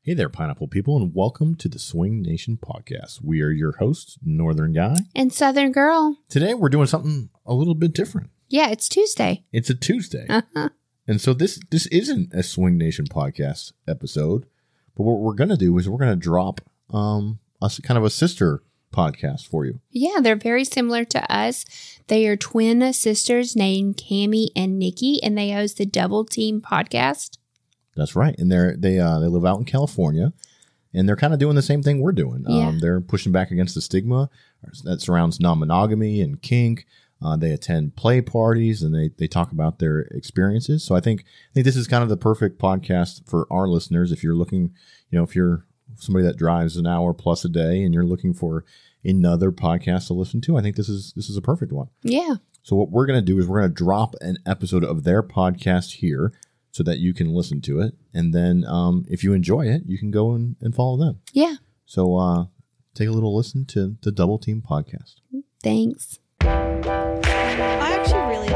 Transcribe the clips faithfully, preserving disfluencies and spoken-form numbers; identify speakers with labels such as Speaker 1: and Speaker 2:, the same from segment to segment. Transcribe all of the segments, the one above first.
Speaker 1: Hey there, Pineapple people, and welcome to the Swing Nation podcast. We are your hosts, Northern Guy
Speaker 2: and Southern Girl.
Speaker 1: Today, we're doing something a little bit different.
Speaker 2: Yeah, it's Tuesday.
Speaker 1: It's a Tuesday.
Speaker 2: Uh-huh.
Speaker 1: And so this this isn't a Swing Nation podcast episode, but what we're going to do is we're going to drop um a kind of a sister podcast for you.
Speaker 2: Yeah, they're very similar to us. They are twin sisters named Cammie and Nikki, and they host the Double Team podcast.
Speaker 1: That's right. And they're, they uh, they live out in California, and they're kind of doing the same thing we're doing.
Speaker 2: Yeah.
Speaker 1: Um, they're pushing back against the stigma that surrounds non-monogamy and kink. Uh, they attend play parties, and they, they talk about their experiences. So I think I think this is kind of the perfect podcast for our listeners. If you're looking, you know, if you're somebody that drives an hour plus a day and you're looking for another podcast to listen to, I think this is this is a perfect one.
Speaker 2: Yeah.
Speaker 1: So what we're going to do is we're going to drop an episode of their podcast here, so that you can listen to it. And then um, if you enjoy it, you can go and, and follow them.
Speaker 2: Yeah.
Speaker 1: So uh, take a little listen to the Double Team podcast.
Speaker 2: Thanks.
Speaker 3: I actually really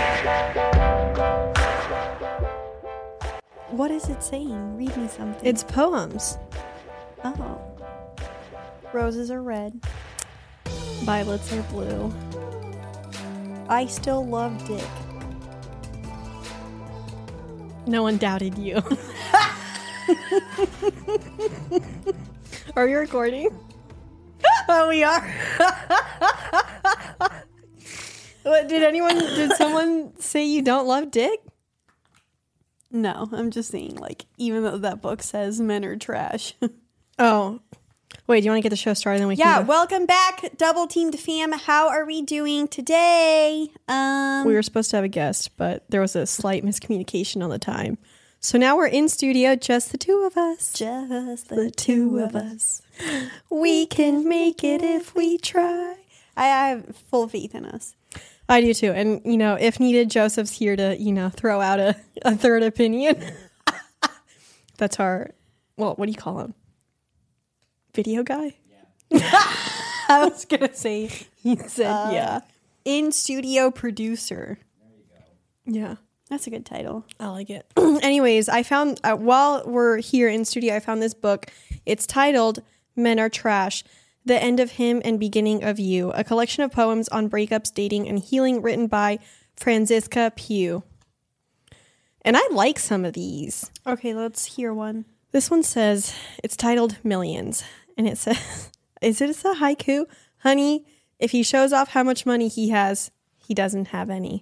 Speaker 3: like it. What is it saying? Read me something.
Speaker 4: It's poems.
Speaker 3: Oh. Roses are red.
Speaker 4: Violets are blue.
Speaker 3: I still love dick.
Speaker 4: No one doubted you. Are we recording?
Speaker 3: Oh, we are.
Speaker 4: What, did anyone, did someone say you don't love dick?
Speaker 3: No, I'm just saying, like, even though that book says men are trash.
Speaker 4: Oh. Wait, do you want to get the show started? Then we
Speaker 3: yeah,
Speaker 4: can go?
Speaker 3: welcome back, Double Teamed fam. How are we doing today? Um,
Speaker 4: We were supposed to have a guest, but there was a slight miscommunication on the time. So now we're in studio, just the two of us.
Speaker 3: just the,
Speaker 4: The two of us. We can make it if we try.
Speaker 3: I have full faith in us.
Speaker 4: I do too. And, you know, if needed, Joseph's here to, you know, throw out a, a third opinion. That's our, well, what do you call him? Video guy? Yeah. I was going to say, he said,
Speaker 3: Uh,
Speaker 4: yeah.
Speaker 3: In studio producer.
Speaker 4: Yeah.
Speaker 3: That's a good title.
Speaker 4: I like it. Anyways, I found, uh, while we're here in studio, I found this book. It's titled Men Are Trash, The End of Him and Beginning of You, a collection of poems on breakups, dating, and healing written by Franziska Pugh. And I like some of these.
Speaker 3: Okay, let's hear one.
Speaker 4: This one says, it's titled Millions. And it says, is it a haiku? Honey, if he shows off how much money he has, he doesn't have any.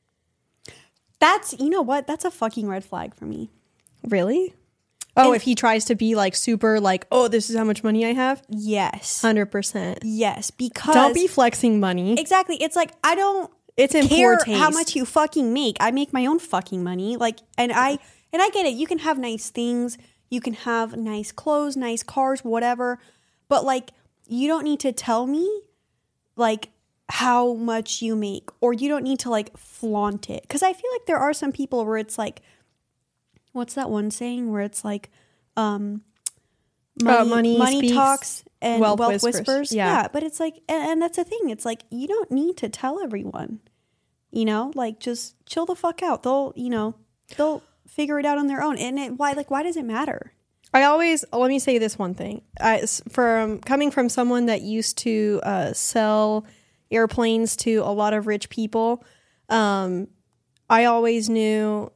Speaker 3: That's, you know what? That's a fucking red flag for me.
Speaker 4: Really? Oh,
Speaker 3: And-
Speaker 4: if he tries to be like super like, oh, this is how much money I have?
Speaker 3: Yes.
Speaker 4: one hundred percent.
Speaker 3: Yes, because...
Speaker 4: Don't be flexing money.
Speaker 3: Exactly. It's like, I don't
Speaker 4: It's in
Speaker 3: care
Speaker 4: poor taste.
Speaker 3: how much you fucking make. I make my own fucking money. Like, and I, and I get it. You can have nice things. You can have nice clothes, nice cars, whatever. But like, you don't need to tell me like how much you make, or you don't need to like flaunt it. Cause I feel like there are some people where it's like, what's that one saying where it's like, um, money,
Speaker 4: Uh, money
Speaker 3: money
Speaker 4: speaks,
Speaker 3: talks and wealth,
Speaker 4: wealth
Speaker 3: whispers.
Speaker 4: whispers.
Speaker 3: Yeah.
Speaker 4: Yeah.
Speaker 3: But it's like, and, and that's the thing. It's like, you don't need to tell everyone, you know, like just chill the fuck out. They'll, you know, they'll figure it out on their own. And it, why, like, why does it matter?
Speaker 4: I always, let me say this one thing. I, from coming from someone that used to uh, sell airplanes to a lot of rich people, um, I always knew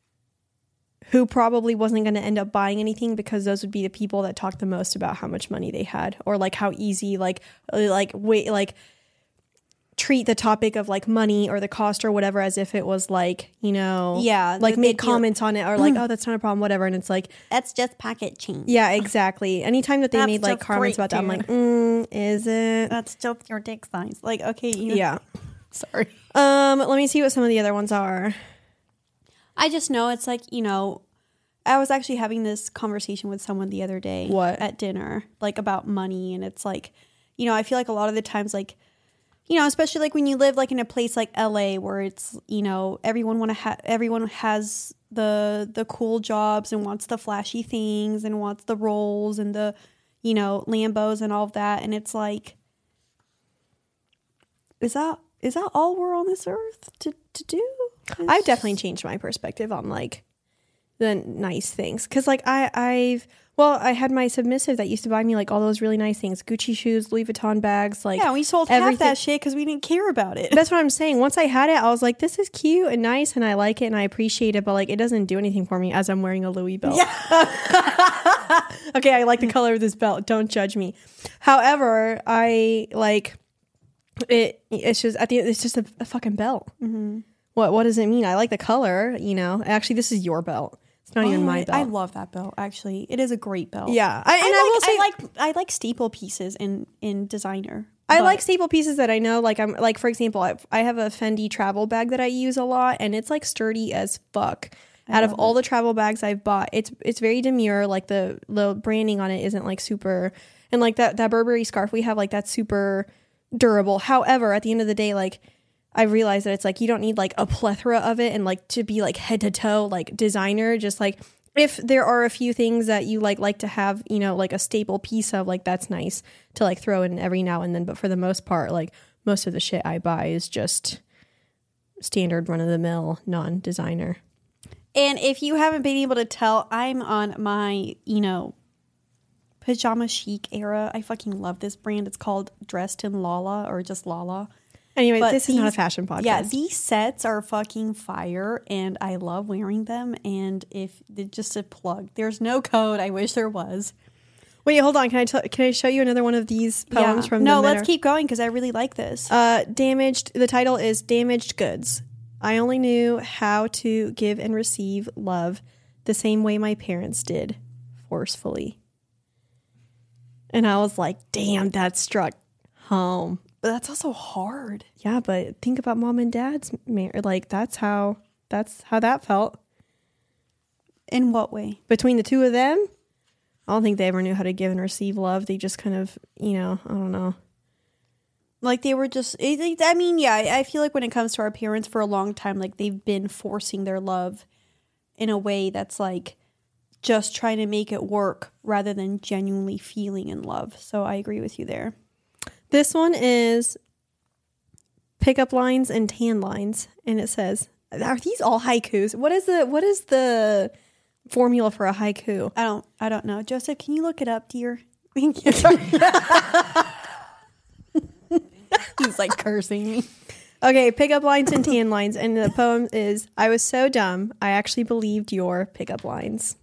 Speaker 4: who probably wasn't going to end up buying anything, because those would be the people that talked the most about how much money they had, or like how easy, like, like, wait, like, treat the topic of like money or the cost or whatever as if it was like, you know,
Speaker 3: Yeah,
Speaker 4: like
Speaker 3: the
Speaker 4: make
Speaker 3: big deal.
Speaker 4: comments on it, or like, oh, that's not a problem, whatever. And it's like,
Speaker 3: That's just pocket change.
Speaker 4: yeah, exactly. Anytime that they
Speaker 3: That's
Speaker 4: made like
Speaker 3: just
Speaker 4: comments
Speaker 3: great,
Speaker 4: about that, I'm
Speaker 3: dude.
Speaker 4: like, mm, is it?
Speaker 3: That's just your dick size. Like, okay. You know,
Speaker 4: Yeah.
Speaker 3: Sorry.
Speaker 4: Um, let me see what some of the other ones are.
Speaker 3: I just know it's like, you know, I was actually having this conversation with someone the other day.
Speaker 4: What?
Speaker 3: At dinner, like about money. And it's like, you know, I feel like a lot of the times, like, you know, especially like when you live like in a place like L A where it's, you know, everyone want to have, everyone has the, the cool jobs and wants the flashy things and wants the rolls and the, you know, Lambos and all of that. And it's like, is that, is that all we're on this earth to, to do?
Speaker 4: I've definitely changed my perspective on like the nice things. Because like I, I've well, I had my submissive that used to buy me like all those really nice things, Gucci shoes, Louis Vuitton bags, like
Speaker 3: Yeah, we sold
Speaker 4: everything.
Speaker 3: half that shit because we didn't care about it.
Speaker 4: That's what I'm saying. Once I had it, I was like, this is cute and nice, and I like it and I appreciate it, but like it doesn't do anything for me as I'm wearing a Louis belt. Yeah. Okay, I like the color of this belt. Don't judge me. However, I like it. It's just at the end, it's just a, a fucking belt. Mm-hmm. What What does it mean? I like the color. You know, actually, this is your belt. It's not even my
Speaker 3: I-
Speaker 4: belt.
Speaker 3: I love that belt. Actually, it is a great belt.
Speaker 4: Yeah, I, and
Speaker 3: I,
Speaker 4: I, will
Speaker 3: like,
Speaker 4: say,
Speaker 3: I like I like staple pieces in in designer.
Speaker 4: I
Speaker 3: but-
Speaker 4: like staple pieces that I know. Like I'm like, for example, I, I have a Fendi travel bag that I use a lot, and it's like sturdy as fuck. Out of all the travel bags I've bought, it's it's very demure. Like the the branding on it isn't like super, and like that that Burberry scarf we have, like that's super durable. However, at the end of the day, like I realized that it's like you don't need like a plethora of it and like to be like head to toe like designer. Just like if there are a few things that you like like to have, you know, like a staple piece of, like that's nice to like throw in every now and then. But for the most part, like most of the shit I buy is just standard run of the mill non designer.
Speaker 3: And if you haven't been able to tell, I'm on my, you know, pajama chic era. I fucking love this brand. It's called Dressed in Lala or just Lala.
Speaker 4: Anyway,
Speaker 3: But
Speaker 4: this is not a
Speaker 3: these-
Speaker 4: fashion podcast.
Speaker 3: Yeah, these sets are fucking fire and I love wearing them. And if just a plug, there's no code. I wish there was.
Speaker 4: Wait, hold on. Can I tell? Can I show you another one of these poems
Speaker 3: Yeah.
Speaker 4: from?
Speaker 3: No,
Speaker 4: the
Speaker 3: let's
Speaker 4: Men Are-
Speaker 3: keep going because I really like this.
Speaker 4: Uh, damaged. The title is "Damaged Goods." I only knew how to give and receive love the same way my parents did, forcefully. And I was like, "Damn, that struck home."
Speaker 3: But that's also hard.
Speaker 4: Yeah, but think about mom and dad's marriage. Like that's how that's how that felt
Speaker 3: In what way?
Speaker 4: between the two of them. I don't think they ever knew how to give and receive love. They just kind of, you know, I don't know.
Speaker 3: Like they were just, it- I mean, yeah, I I feel like when it comes to our parents for a long time, like they've been forcing their love in a way that's like just trying to make it work rather than genuinely feeling in love. So I agree with you there.
Speaker 4: This one is pickup lines and tan lines, and it says, "Are these all haikus? What is the what is the formula for a haiku?"
Speaker 3: I don't, I don't know. Joseph, can you look it up, dear? He's like cursing me.
Speaker 4: Okay, pickup lines and tan lines, and the poem is, "I was so dumb, I actually believed your pickup lines."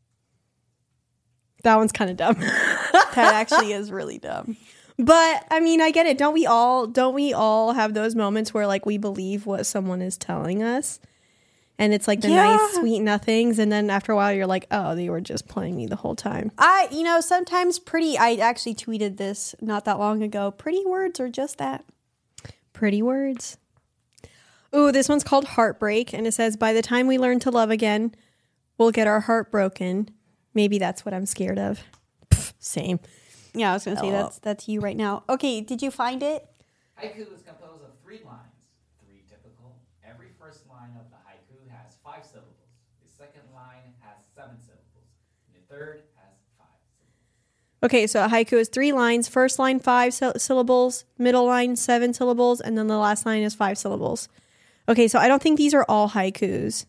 Speaker 4: That one's kind of dumb.
Speaker 3: That actually is really dumb.
Speaker 4: But I mean, I get it. Don't we all don't we all have those moments where like we believe what someone is telling us? And it's like the
Speaker 3: Yeah.
Speaker 4: nice sweet nothings, and then after a while you're like, "Oh, they were just playing me the whole time."
Speaker 3: I, you know, sometimes pretty, I actually tweeted this not that long ago. Pretty words are just that.
Speaker 4: Pretty words. Ooh, this one's called Heartbreak, and it says, "By the time we learn to love again, we'll get our heart broken. Maybe that's what I'm scared of." Pff, same.
Speaker 3: Yeah, I was going to say
Speaker 4: Oh.
Speaker 3: that's that's you right now. Okay, did you find it?
Speaker 5: Haiku is composed of three lines, three typical. Every first line of the haiku has five syllables. The second line has seven syllables. And the third has five syllables.
Speaker 4: Okay, so a haiku is three lines. First line, five sy- syllables. Middle line, seven syllables. And then the last line is five syllables. Okay, so I don't think these are all haikus.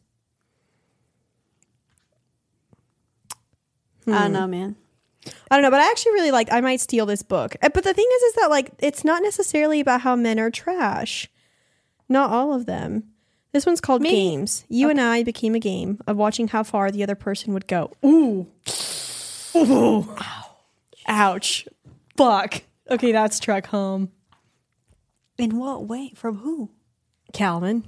Speaker 3: I don't know, man.
Speaker 4: I don't know, but I actually really like, I might steal this book. Uh, But the thing is, is that like, it's not necessarily about how men are trash. Not all of them. This one's called
Speaker 3: Maybe-
Speaker 4: Games. You and I became a game of watching how far the other person would go. Ooh. Ooh. Ouch. Fuck. Okay, that's struck home.
Speaker 3: In what way? From who?
Speaker 4: Calvin.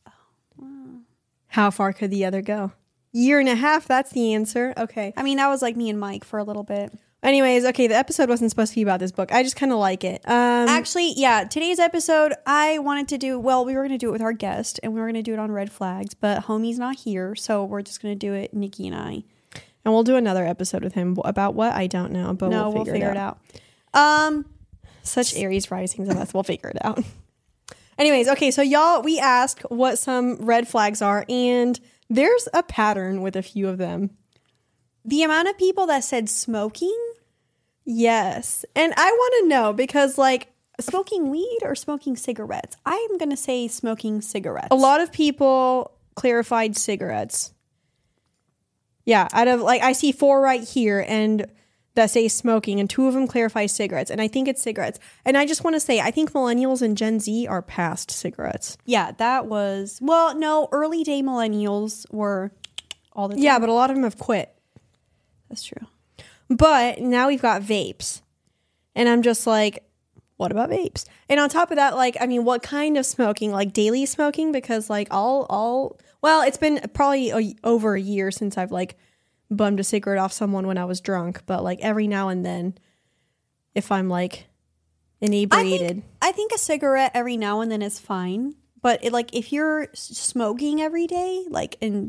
Speaker 4: How far could the other go? Year and a half, that's the answer. Okay.
Speaker 3: I mean, that was like me and Mike for a little bit.
Speaker 4: Anyways, okay, the episode wasn't supposed to be about this book. I just kind of like it. Um,
Speaker 3: Actually, yeah, today's episode, I wanted to do, well, we were going to do it with our guest and we were going to do it on Red Flags, but homie's not here. So we're just going to do it, Nikki and I.
Speaker 4: and we'll do another episode with him about what I don't know, but
Speaker 3: no,
Speaker 4: we'll figure,
Speaker 3: it out. Um,
Speaker 4: Such Aries risings of us. We'll figure it out. Anyways, okay, so y'all, we asked what some red flags are, and there's a pattern with a few of them.
Speaker 3: the amount of people that said smoking,
Speaker 4: Yes. And I want to know because, like,
Speaker 3: smoking weed or smoking cigarettes? I'm going to say smoking cigarettes.
Speaker 4: a lot of people clarified cigarettes. Yeah, out of like I see four right here and that say smoking and two of them clarify cigarettes and I think it's cigarettes. And I just want to say I think millennials and Gen Z are past cigarettes.
Speaker 3: Yeah, that was well, no, early day millennials were all the time.
Speaker 4: Yeah, but a lot of them have quit.
Speaker 3: That's true.
Speaker 4: But now we've got vapes. And I'm just like, what about vapes? And on top of that, like, I mean, what kind of smoking? Like daily smoking? Because like all, all, well, it's been probably a, over a year since I've like bummed a cigarette off someone when I was drunk. But like every now and then, if I'm like inebriated.
Speaker 3: I think, I think a cigarette every now and then is fine. But it, like if you're s- smoking every day, like, and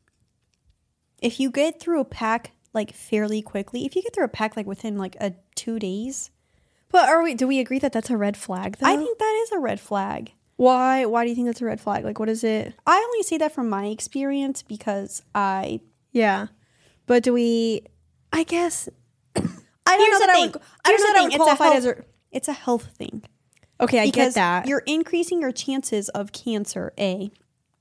Speaker 3: if you get through a pack like fairly quickly, if you get through a pack like within like a two days,
Speaker 4: But are we? Do we agree that that's a red flag? Though?
Speaker 3: I think that is a red flag.
Speaker 4: Why? Why do you think that's a red flag? Like, what is it?
Speaker 3: I only say that from my experience because I
Speaker 4: Yeah, but do we? I guess I don't
Speaker 3: Here's
Speaker 4: know
Speaker 3: the
Speaker 4: that I
Speaker 3: thing.
Speaker 4: would. I
Speaker 3: Here's
Speaker 4: don't know
Speaker 3: the
Speaker 4: that I
Speaker 3: thing.
Speaker 4: would
Speaker 3: It's a
Speaker 4: qualify
Speaker 3: health,
Speaker 4: as a.
Speaker 3: it's a health thing.
Speaker 4: Okay, I
Speaker 3: Because
Speaker 4: get that.
Speaker 3: you're increasing your chances of cancer. A,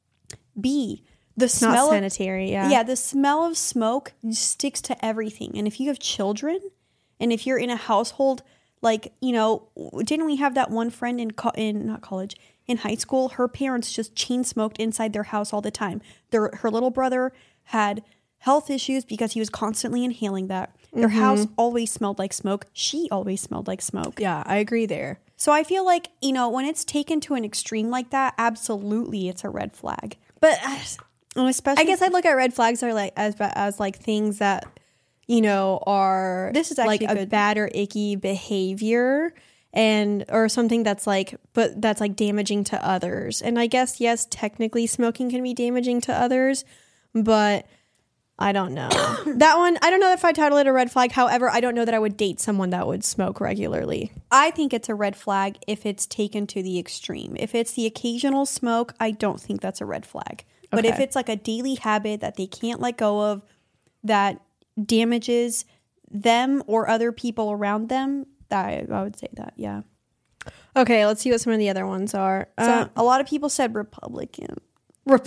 Speaker 3: B, the
Speaker 4: It's not
Speaker 3: smell of,
Speaker 4: sanitary. Yeah.
Speaker 3: yeah, the smell of smoke sticks to everything. And if you have children, and if you're in a household, like, you know, didn't we have that one friend in co- in not college, in high school? Her parents just chain smoked inside their house all the time. Their her little brother had health issues because he was constantly inhaling that. Their
Speaker 4: Mm-hmm.
Speaker 3: house always smelled like smoke. She always smelled like smoke.
Speaker 4: Yeah, I agree there.
Speaker 3: So I feel like, you know, when it's taken to an extreme like that, absolutely it's a red flag.
Speaker 4: But uh,
Speaker 3: And especially
Speaker 4: I guess I look at red flags are like as as like things that you know are
Speaker 3: This is
Speaker 4: like
Speaker 3: actually
Speaker 4: a
Speaker 3: good.
Speaker 4: bad or icky behavior and or something that's like but that's like damaging to others. And I guess yes, technically smoking can be damaging to others, but I don't know. That one, I don't know if I title it a red flag. However, I don't know that I would date someone that would smoke regularly.
Speaker 3: I think it's a red flag if it's taken to the extreme. If it's the occasional smoke, I don't think that's a red flag. But if
Speaker 4: Okay.
Speaker 3: it's like a daily habit that they can't let go of, that damages them or other people around them, that I would say that, yeah.
Speaker 4: Okay, let's see what some of the other ones are.
Speaker 3: So
Speaker 4: Uh,
Speaker 3: a lot of people said Republican.
Speaker 4: Rep-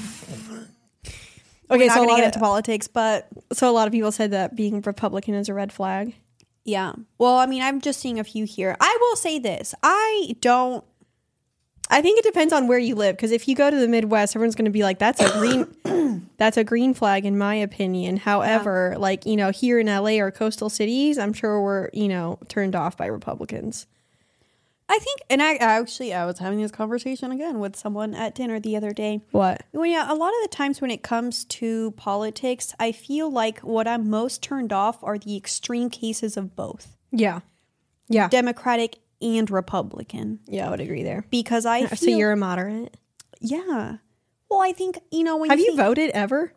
Speaker 3: Okay,
Speaker 4: okay,
Speaker 3: so
Speaker 4: so
Speaker 3: not
Speaker 4: a
Speaker 3: gonna
Speaker 4: lot
Speaker 3: get
Speaker 4: of,
Speaker 3: into politics, but
Speaker 4: so a lot of people said that being Republican is a red flag.
Speaker 3: yeah. Well, I mean, I'm just seeing a few here. I will say this: I don't.
Speaker 4: I think it depends on where you live because if you go to the Midwest, everyone's going to be like, "That's a green, that's a green flag," in my opinion. However, like you know, here in L A or coastal cities, I'm sure we're you know turned off by Republicans.
Speaker 3: I think, and I actually, I was having this conversation again with someone at dinner the other day.
Speaker 4: What?
Speaker 3: Well, yeah, a lot of the times when it comes to politics, I feel like what I'm most turned off are the extreme cases of both
Speaker 4: Yeah, yeah,
Speaker 3: Democratic and Republican.
Speaker 4: yeah. I would agree there.
Speaker 3: Because I
Speaker 4: So
Speaker 3: feel,
Speaker 4: you're a moderate.
Speaker 3: yeah. Well, I think, you know, when
Speaker 4: Have you
Speaker 3: think-
Speaker 4: voted ever?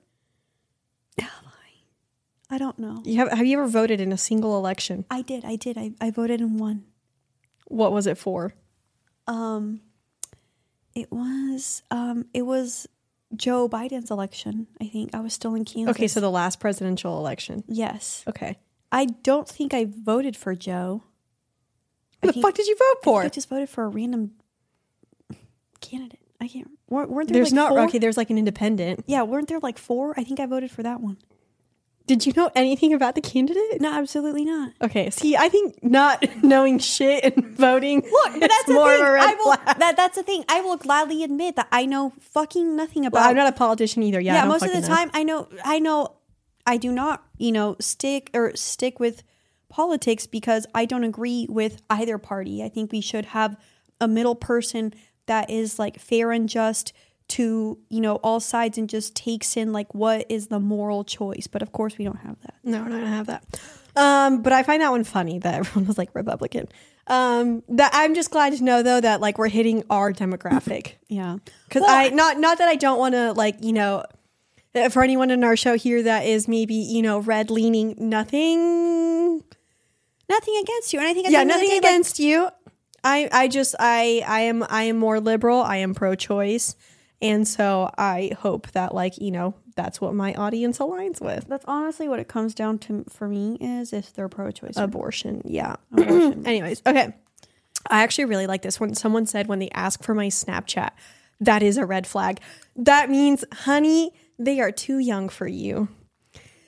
Speaker 3: I don't know.
Speaker 4: You have Have you ever voted in a single election?
Speaker 3: I did, I did. I, I voted in one.
Speaker 4: What was it for?
Speaker 3: Um, it was, um, it was Joe Biden's election. I think I was still in Kansas.
Speaker 4: Okay, so the last presidential election.
Speaker 3: yes,
Speaker 4: Okay.
Speaker 3: I don't think I voted for Joe. I
Speaker 4: What the
Speaker 3: think-
Speaker 4: fuck did you vote
Speaker 3: I
Speaker 4: for?
Speaker 3: think I just voted for a random candidate. I can't. Weren't, weren't there
Speaker 4: There's
Speaker 3: like
Speaker 4: not
Speaker 3: four?
Speaker 4: okay. There's like an independent.
Speaker 3: Yeah, weren't there like four? I think I voted for that one.
Speaker 4: Did you know anything about the candidate?
Speaker 3: No, absolutely not.
Speaker 4: Okay, see, I think not knowing shit and voting
Speaker 3: Look,
Speaker 4: is
Speaker 3: that's the
Speaker 4: more
Speaker 3: thing.
Speaker 4: of a red
Speaker 3: I will,
Speaker 4: flag.
Speaker 3: that, that's the thing. I will gladly admit that I know fucking nothing about.
Speaker 4: Well, I'm not a politician either. Yeah, I
Speaker 3: yeah,
Speaker 4: don't
Speaker 3: most of the
Speaker 4: fucking know.
Speaker 3: time I know. I know. I do not, you know, stick or stick with politics because I don't agree with either party. I think we should have a middle person that is like fair and just to, you know, all sides and just takes in like what is the moral choice. But of course we don't have that.
Speaker 4: No, we're not gonna have that. Um, but I find that one funny that everyone was like Republican. Um, that I'm just glad to know though that like we're hitting our demographic
Speaker 3: Yeah.
Speaker 4: because
Speaker 3: Well,
Speaker 4: I not not that I don't want to like you know. uh, For anyone in our show here that is maybe you know red leaning, nothing
Speaker 3: Nothing against you. And I think at
Speaker 4: yeah,
Speaker 3: the end of the
Speaker 4: nothing
Speaker 3: day, like,
Speaker 4: against you. I, I just I I am I am more liberal. I am pro-choice, and so I hope that like you know that's what my audience aligns with.
Speaker 3: that's honestly what it comes down to for me is if they're pro-choice. or
Speaker 4: Abortion, yeah.
Speaker 3: abortion.
Speaker 4: Anyways, okay. I actually really like this one. Someone said when they ask for my Snapchat, that is a red flag. That means, honey, they are too young for you.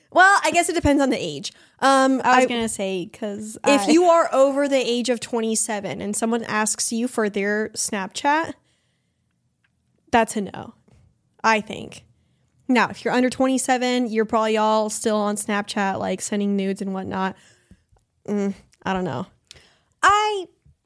Speaker 4: Well, I guess it depends on the age. Um,
Speaker 3: I was
Speaker 4: I-
Speaker 3: gonna say because
Speaker 4: if you are over the age of twenty-seven and someone asks you for their Snapchat, that's a no, I think. Now, if you're under twenty-seven, you're probably all still on Snapchat, like sending nudes and whatnot. Mm, I don't know.
Speaker 3: I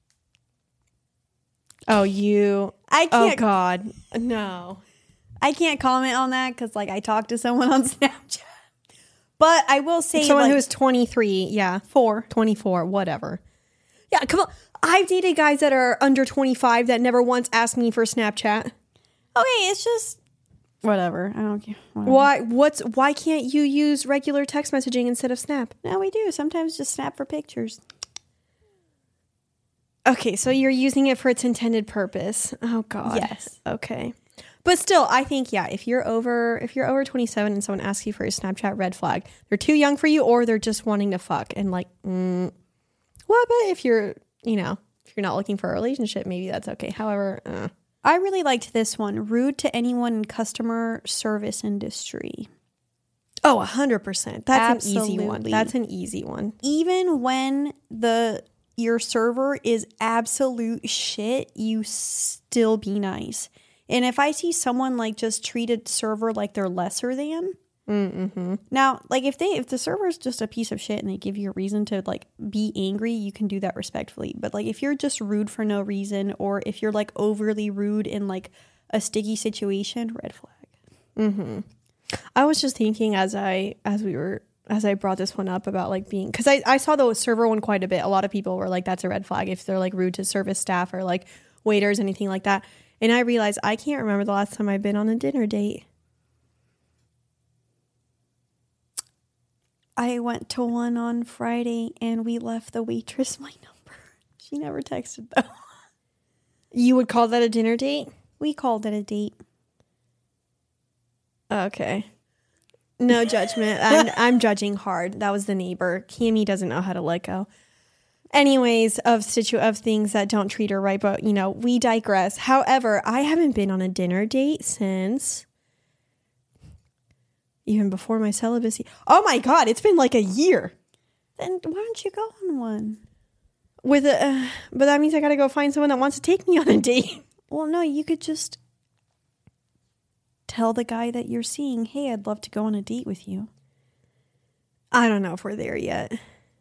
Speaker 4: Oh, you.
Speaker 3: I
Speaker 4: Oh,
Speaker 3: can't
Speaker 4: God. No.
Speaker 3: I can't comment on that because like I talked to someone on Snapchat, but I will say
Speaker 4: Someone
Speaker 3: like,
Speaker 4: who's twenty-three, yeah.
Speaker 3: four.
Speaker 4: twenty-four, whatever. Yeah, come on. I've dated guys that are under twenty-five that never once asked me for Snapchat.
Speaker 3: Okay, it's just whatever. I don't care. Whatever.
Speaker 4: Why? What's? Why can't you use regular text messaging instead of Snap?
Speaker 3: No, we do sometimes just snap for pictures.
Speaker 4: Okay, so you're using it for its intended purpose. Oh God.
Speaker 3: Yes.
Speaker 4: Okay. But still, I think yeah. If you're over, if you're over twenty-seven and someone asks you for your Snapchat, red flag. They're too young for you, or they're just wanting to fuck. And like, mm, well, but if you're, you know, if you're not looking for a relationship, maybe that's okay. However, uh.
Speaker 3: I really liked this one. Rude to anyone in customer service industry.
Speaker 4: Oh, a hundred percent. That's an easy one.
Speaker 3: Absolutely.
Speaker 4: That's an easy one.
Speaker 3: Even when the your server is absolute shit, you still be nice. And if I see someone like just treat a server like they're lesser than,
Speaker 4: Mm-hmm.
Speaker 3: now like if they if the server is just a piece of shit and they give you a reason to like be angry, you can do that respectfully. But like if you're just rude for no reason, or if you're like overly rude in like a sticky situation, red flag.
Speaker 4: Mm-hmm. I was just thinking as I as we were as I brought this one up about like being, because I, I saw the server one quite a bit. A lot of people were like, that's a red flag if they're like rude to service staff or like waiters, anything like that. And I realized I can't remember the last time I've been on a dinner date.
Speaker 3: I went to one on Friday and we left the waitress my number. She never texted though.
Speaker 4: You would call that a dinner date?
Speaker 3: We called it a date.
Speaker 4: Okay. No judgment. I'm, I'm judging hard. That was the neighbor. Cammy doesn't know how to let go. Anyways, of situ of things that don't treat her right, but you know, we digress. However, I haven't been on a dinner date since even before my celibacy. Oh my God, it's been like a year.
Speaker 3: Then why don't you go on one?
Speaker 4: With a, uh, but that means I gotta go find someone that wants to take me on a date.
Speaker 3: Well, no, you could just tell the guy that you're seeing, hey, I'd love to go on a date with you.
Speaker 4: I don't know if we're there yet.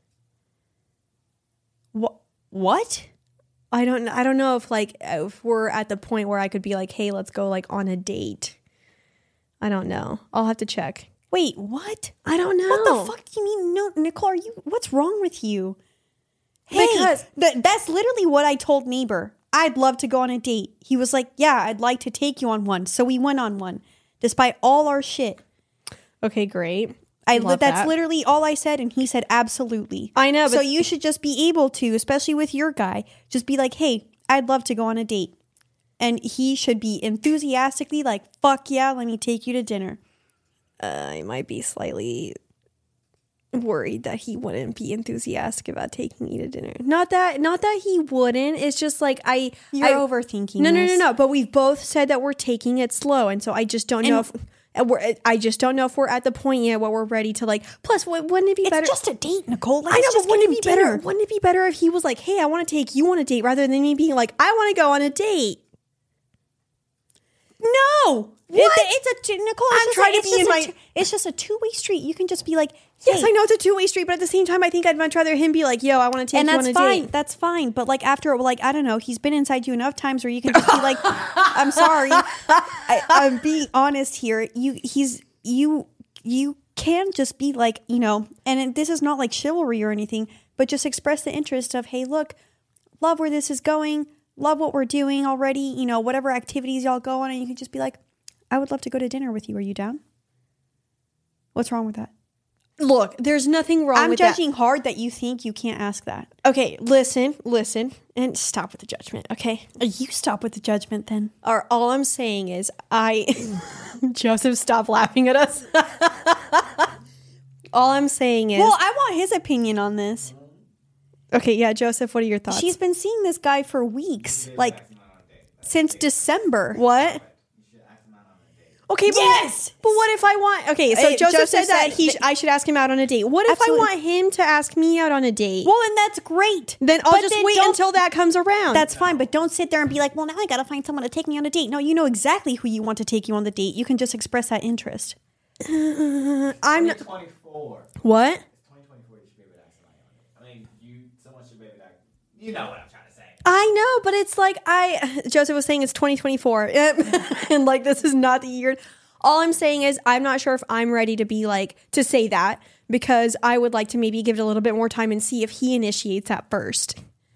Speaker 3: What? What?
Speaker 4: I don't. I don't know if like if we're at the point where I could be like, hey, let's go like on a date. I don't know. I'll have to check.
Speaker 3: Wait, what?
Speaker 4: I don't know.
Speaker 3: What the fuck do you mean? No, Nicole, are you? What's wrong with you? Hey,
Speaker 4: Because-
Speaker 3: th- that's literally what I told neighbor. I'd love to go on a date. He was like, yeah, I'd like to take you on one. So we went on one, despite all our shit.
Speaker 4: Okay, great.
Speaker 3: I
Speaker 4: Love
Speaker 3: that's
Speaker 4: that.
Speaker 3: literally all I said, and he said absolutely.
Speaker 4: I know,
Speaker 3: So
Speaker 4: but-
Speaker 3: you should just be able to, especially with your guy, just be like, hey, I'd love to go on a date. And he should be enthusiastically like, fuck yeah, let me take you to dinner.
Speaker 4: Uh, I might be slightly worried that he wouldn't be enthusiastic about taking me to dinner. Not that, not that he wouldn't. It's just like I,
Speaker 3: You're
Speaker 4: I,
Speaker 3: overthinking
Speaker 4: No, no, no,
Speaker 3: this.
Speaker 4: no. But we've both said that we're taking it slow, and so I just don't know if
Speaker 3: And-
Speaker 4: we're. I just don't know if we're at the point yet where we're ready to like. Plus, wou- wouldn't it be
Speaker 3: It's
Speaker 4: better?
Speaker 3: just a date, Nicole. Let's
Speaker 4: I know,
Speaker 3: just
Speaker 4: but wouldn't
Speaker 3: get
Speaker 4: it be
Speaker 3: him
Speaker 4: better?
Speaker 3: dinner.
Speaker 4: Wouldn't it be better if he was like, "Hey, I want to take you on a date," rather than me being like, "I want to go on a date."
Speaker 3: No.
Speaker 4: What?
Speaker 3: It's, it's a, Nicole, it's
Speaker 4: I'm
Speaker 3: just
Speaker 4: trying
Speaker 3: a,
Speaker 4: to
Speaker 3: it's
Speaker 4: be
Speaker 3: just
Speaker 4: in
Speaker 3: a
Speaker 4: my-
Speaker 3: two- it's just a two-way street. You can just be like, hey.
Speaker 4: Yes, I know it's a two way street, but at the same time, I think I'd much rather him be like, "Yo, I want to take
Speaker 3: And
Speaker 4: you
Speaker 3: that's
Speaker 4: on a
Speaker 3: fine.
Speaker 4: date."
Speaker 3: That's fine. But like after, like, I don't know, he's been inside you enough times where you can just be like, I'm sorry. I, I'm being honest here. You, he's, you, you can just be like, you know, and it, this is not like chivalry or anything, but just express the interest of, hey, look, love where this is going. Love what we're doing already. You know, whatever activities y'all go on. And you can just be like, I would love to go to dinner with you. Are you down? What's wrong with that?
Speaker 4: Look, there's nothing wrong
Speaker 3: I'm
Speaker 4: with
Speaker 3: judging hard that you think you can't ask that.
Speaker 4: that. Okay, listen, listen, and stop with the judgment. Okay,
Speaker 3: You stop with the judgment then.
Speaker 4: or all I'm saying is, I Joseph, stop laughing at us. All I'm saying is,
Speaker 3: Well, I want his opinion on this.
Speaker 4: okay, yeah, Joseph, what are your thoughts?
Speaker 3: She's been seeing this guy for weeks, like since December.
Speaker 4: What? Okay, but,
Speaker 3: Yes!
Speaker 4: but what if I want? Okay, so
Speaker 3: Hey,
Speaker 4: Joseph,
Speaker 3: Joseph
Speaker 4: said that
Speaker 3: said
Speaker 4: he
Speaker 3: that-
Speaker 4: sh- I should ask him out on a date. What if
Speaker 3: Absolutely.
Speaker 4: I want him to ask me out on a date?
Speaker 3: Well, and that's great.
Speaker 4: then I'll
Speaker 3: But
Speaker 4: just
Speaker 3: then
Speaker 4: wait
Speaker 3: don't-
Speaker 4: until that comes around.
Speaker 3: That's fine, but don't sit there and be like, well, now I gotta find someone to take me on a date. No, you know exactly who you want to take you on the date. You can just express that interest.
Speaker 4: I'm not,
Speaker 5: twenty-four.
Speaker 4: what?
Speaker 5: It's twenty twenty-four. You should be able to ask somebody on it. I mean, you someone should be able to. Act, you know what I'm trying to say.
Speaker 4: I know, but it's like I Joseph was saying it's twenty twenty-four, and like this is not the year. All I'm saying is I'm not sure if I'm ready to be like to say that because I would like to maybe give it a little bit more time and see if he initiates that first.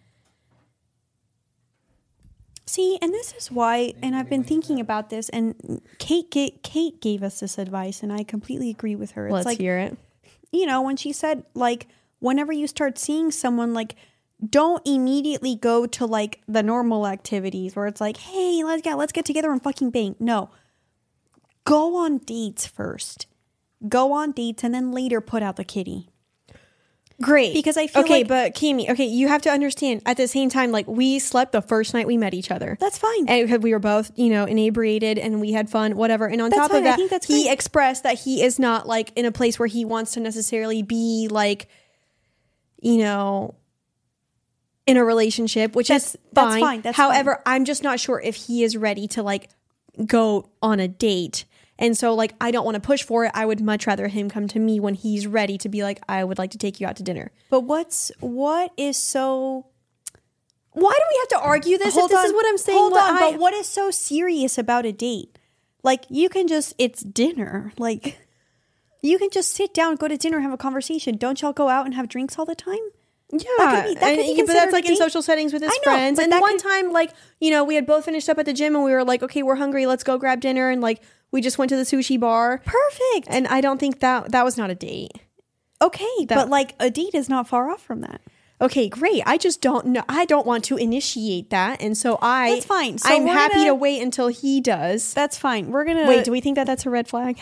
Speaker 3: See, and this is why, and I've been thinking about this, and Kate ga- Kate gave us this advice, and I completely agree with her. It's
Speaker 4: Let's
Speaker 3: like,
Speaker 4: hear it.
Speaker 3: you know, when she said, like, whenever you start seeing someone, like, don't immediately go to, like, the normal activities where it's like, hey, let's get, let's get together and fucking bang. No. Go on dates first. Go on dates and then later put out the kitty.
Speaker 4: Great.
Speaker 3: Because I feel
Speaker 4: okay,
Speaker 3: like-
Speaker 4: but Kimmy, okay, you have to understand at the same time, like we slept the first night we met each other.
Speaker 3: That's fine.
Speaker 4: And because we were both, you know, inebriated and we had fun, whatever. And on
Speaker 3: That's
Speaker 4: top
Speaker 3: fine.
Speaker 4: of
Speaker 3: I
Speaker 4: that,
Speaker 3: think that's
Speaker 4: he
Speaker 3: fine.
Speaker 4: expressed that he is not like in a place where he wants to necessarily be like, you know, in a relationship, which
Speaker 3: That's-
Speaker 4: is
Speaker 3: that's
Speaker 4: fine.
Speaker 3: fine. That's
Speaker 4: However, I'm just not sure if he is ready to like go on a date. And so like I don't want to push for it. I would much rather him come to me when he's ready to be like, I would like to take you out to dinner.
Speaker 3: But what's, what is so...
Speaker 4: Why do we have to argue this?
Speaker 3: Hold
Speaker 4: if this
Speaker 3: on,
Speaker 4: is what I'm saying.
Speaker 3: Hold
Speaker 4: what
Speaker 3: on,
Speaker 4: I-
Speaker 3: but what is so serious about a date? Like, you can just, it's dinner. Like, you can just sit down, go to dinner, have a conversation. Don't y'all go out and have drinks all the time?
Speaker 4: Yeah,
Speaker 3: That could be- that
Speaker 4: and,
Speaker 3: could be
Speaker 4: but that's
Speaker 3: considered
Speaker 4: like
Speaker 3: a
Speaker 4: in
Speaker 3: date.
Speaker 4: social settings with his
Speaker 3: I know,
Speaker 4: friends.
Speaker 3: but
Speaker 4: And
Speaker 3: that
Speaker 4: one
Speaker 3: could-
Speaker 4: time, like you know, we had both finished up at the gym, and we were like, okay, we're hungry, let's go grab dinner, and like we just went to the sushi bar.
Speaker 3: Perfect.
Speaker 4: And I don't think that that was not a date.
Speaker 3: Okay,
Speaker 4: That-
Speaker 3: but like a date is not far off from that.
Speaker 4: Okay, great. I just don't know. I don't want to initiate that, and so I
Speaker 3: That's fine. So
Speaker 4: I'm
Speaker 3: we're
Speaker 4: happy
Speaker 3: gonna-
Speaker 4: to wait until he does.
Speaker 3: That's fine. We're gonna
Speaker 4: Wait, do we think that that's a red flag?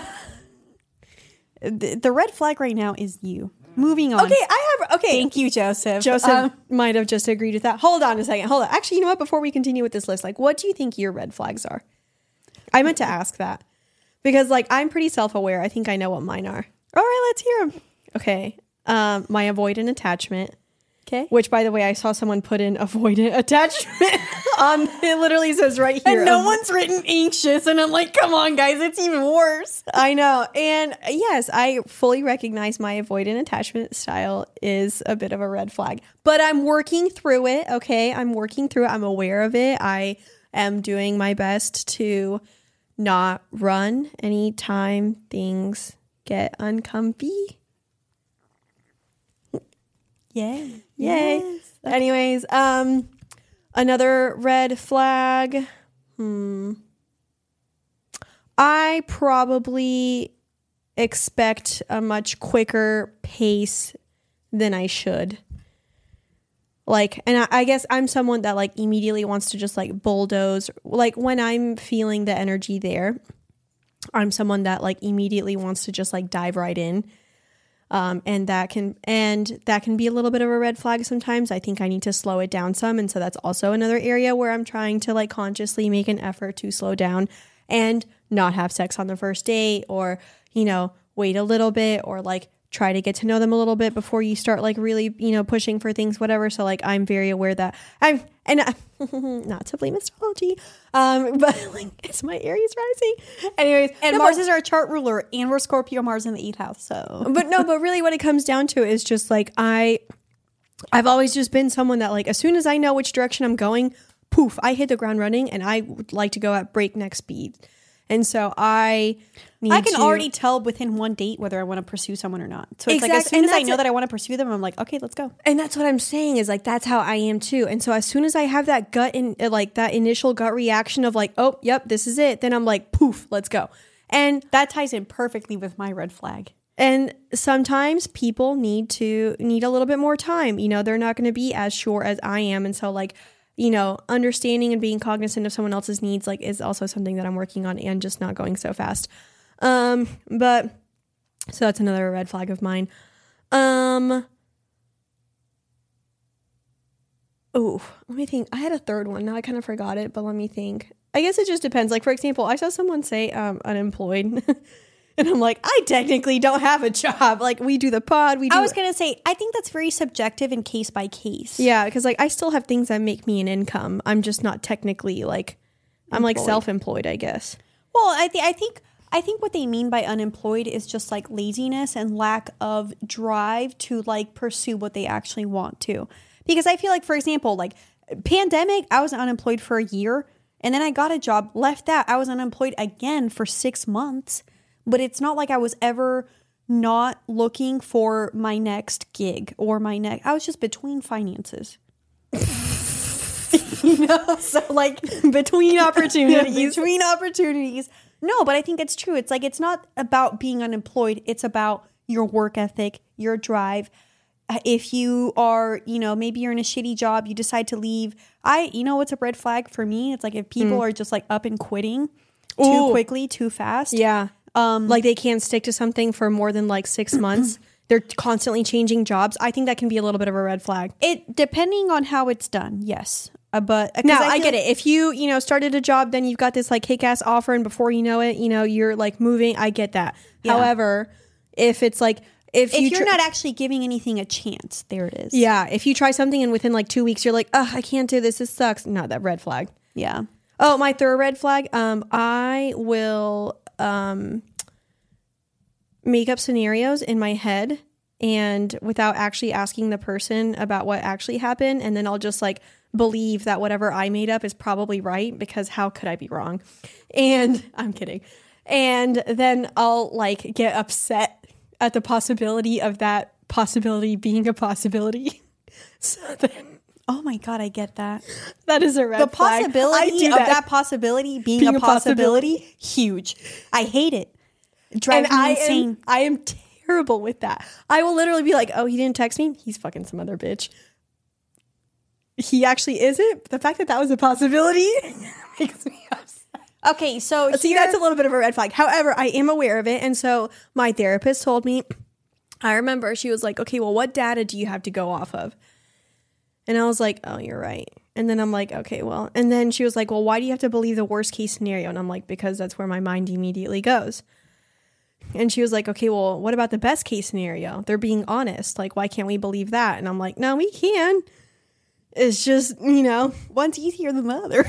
Speaker 3: the, the red flag right now is you. Moving on.
Speaker 4: Okay, I have. Okay,
Speaker 3: Thank you, Joseph.
Speaker 4: Joseph
Speaker 3: Um,
Speaker 4: might have just agreed with that. Hold on a second. Hold on. Actually, you know what? Before we continue with this list, like, what do you think your red flags are? I meant to ask that because, like, I'm pretty self-aware. I think I know what mine are.
Speaker 3: all right, let's hear them.
Speaker 4: Okay. Um, my avoidant attachment.
Speaker 3: Okay.
Speaker 4: Which, by the way, I saw someone put in avoidant attachment on. It literally says right here.
Speaker 3: And no
Speaker 4: Av-
Speaker 3: one's written anxious, and I'm like, come on, guys, it's even worse.
Speaker 4: I know. And yes, I fully recognize my avoidant attachment style is a bit of a red flag, but I'm working through it. Okay. I'm working through it. I'm aware of it. I am doing my best to not run anytime things get uncomfy.
Speaker 3: Yeah.
Speaker 4: Yay.
Speaker 3: Yes.
Speaker 4: Anyways, um, another red flag. Hmm. I probably expect a much quicker pace than I should. Like, and I, I guess I'm someone that like immediately wants to just like bulldoze. Like when I'm feeling the energy there, I'm someone that like immediately wants to just like dive right in. Um, and that can and that can be a little bit of a red flag sometimes. I think I need to slow it down some, and so that's also another area where I'm trying to like consciously make an effort to slow down and not have sex on the first date, or you know, wait a little bit, or like try to get to know them a little bit before you start like really, you know, pushing for things, whatever. So like I'm very aware that I'm and I, not to blame astrology, um, but like it's my Aries rising. Anyways,
Speaker 3: And
Speaker 4: no,
Speaker 3: Mars
Speaker 4: but-
Speaker 3: is our chart ruler, and we're Scorpio Mars in the eighth house. So,
Speaker 4: but no, but really what it comes down to is just like I I've always just been someone that like as soon as I know which direction I'm going, poof, I hit the ground running, and I would like to go at breakneck speed. And so I need
Speaker 3: I can
Speaker 4: to,
Speaker 3: already tell within one date whether I want to pursue someone or not. So it's like as
Speaker 4: Exact-
Speaker 3: soon
Speaker 4: and
Speaker 3: as I
Speaker 4: that's
Speaker 3: know
Speaker 4: a-
Speaker 3: that I want to pursue them, I'm like, okay, let's go.
Speaker 4: and that's what I'm saying is like that's how I am too. And so as soon as I have that gut in like that initial gut reaction of like, oh, yep, this is it, then I'm like, poof, let's go. And
Speaker 3: That ties in perfectly with my red flag.
Speaker 4: And sometimes people need to need a little bit more time. You know, they're not going to be as sure as I am. And so like, you know, understanding and being cognizant of someone else's needs like is also something that I'm working on, and just not going so fast. Um, but so that's another red flag of mine. Um, oh, let me think. I had a third one. Now I kind of forgot it, but let me think. I guess it just depends. Like, for example, I saw someone say um, unemployed. And I'm like, I technically don't have a job. Like, we do the pod. We do
Speaker 3: I was going to say, I think that's very subjective and case by case.
Speaker 4: Yeah, because, like, I still have things that make me an income. I'm just not technically, like, I'm, like, self-employed, I guess.
Speaker 3: Well, I, th- I think... I think what they mean by unemployed is just like laziness and lack of drive to like pursue what they actually want to. Because I feel like, for example, like pandemic, I was unemployed for a year and then I got a job, left that. I was unemployed again for six months. But it's not like I was ever not looking for my next gig or my next. I was just between finances. You know, so like
Speaker 4: Between opportunities.
Speaker 3: between opportunities. No, but I think it's true. It's like, it's not about being unemployed. It's about your work ethic, your drive. If you are, you know, maybe you're in a shitty job, you decide to leave. I, you know, what's a red flag for me? It's like if people mm. are just like up and quitting too Ooh. quickly, too fast.
Speaker 4: Yeah. Um, like they can't stick to something for more than like six months. They're constantly changing jobs. I think that can be a little bit of a red flag.
Speaker 3: It depending on how it's done. Yes. Uh, but
Speaker 4: no, I, I get like- it. If you, you know, started a job, then you've got this like kick-ass offer and before you know it, you know, you're like moving. I get that. Yeah. However, if it's like, if,
Speaker 3: if
Speaker 4: you
Speaker 3: you're
Speaker 4: tr-
Speaker 3: not actually giving anything a chance, there it is.
Speaker 4: Yeah. If you try something and within like two weeks, you're like, oh, I can't do this. This sucks. No, that red flag.
Speaker 3: Yeah.
Speaker 4: Oh, my third red flag. Um, I will um make up scenarios in my head and without actually asking the person about what actually happened. And then I'll just like believe that whatever I made up is probably right because how could I be wrong? And I'm kidding. And then I'll like get upset at the possibility of that possibility being a possibility. So then,
Speaker 3: oh my God, I get that.
Speaker 4: That is a red
Speaker 3: the
Speaker 4: flag.
Speaker 3: possibility of that. that possibility being, being a, possibility, a possibility, huge. I hate it. It drives
Speaker 4: and
Speaker 3: me
Speaker 4: I
Speaker 3: insane.
Speaker 4: Am, I am terrible with that. I will literally be like, oh, he didn't text me? He's fucking some other bitch. He actually isn't. The fact that that was a possibility makes me upset.
Speaker 3: Okay, so
Speaker 4: see, that's a little bit of a red flag. However, I am aware of it. And so my therapist told me, I remember she was like, okay, well, what data do you have to go off of? And I was like, oh, you're right. And then I'm like, okay, well. And then she was like, well, why do you have to believe the worst case scenario? And I'm like, because that's where my mind immediately goes. And she was like, okay, well, what about the best case scenario? They're being honest. Like, why can't we believe that? And I'm like, no, we can. It's just, you know,
Speaker 3: one's easier than the other.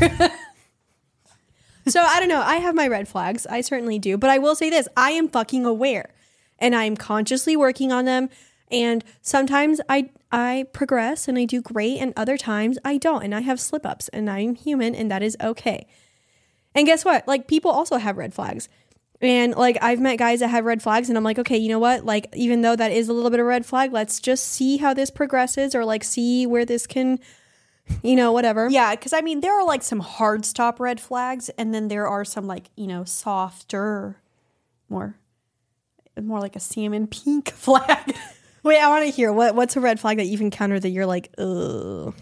Speaker 4: So I don't know. I have my red flags. I certainly do. But I will say this. I am fucking aware. And I'm consciously working on them. And sometimes I I progress and I do great. And other times I don't. And I have slip ups. And I'm human. And that is okay. And guess what? Like, people also have red flags. And like, I've met guys that have red flags. And I'm like, okay, you know what? Like, even though that is a little bit of a red flag, let's just see how this progresses. Or like, see where this can... You know, whatever.
Speaker 3: Yeah, because I mean, there are like some hard stop red flags, and then there are some like, you know, softer, more, more like a salmon pink flag.
Speaker 4: Wait, I want to hear what what's a red flag that you've encountered that you're like, ugh.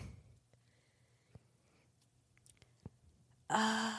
Speaker 4: Uh,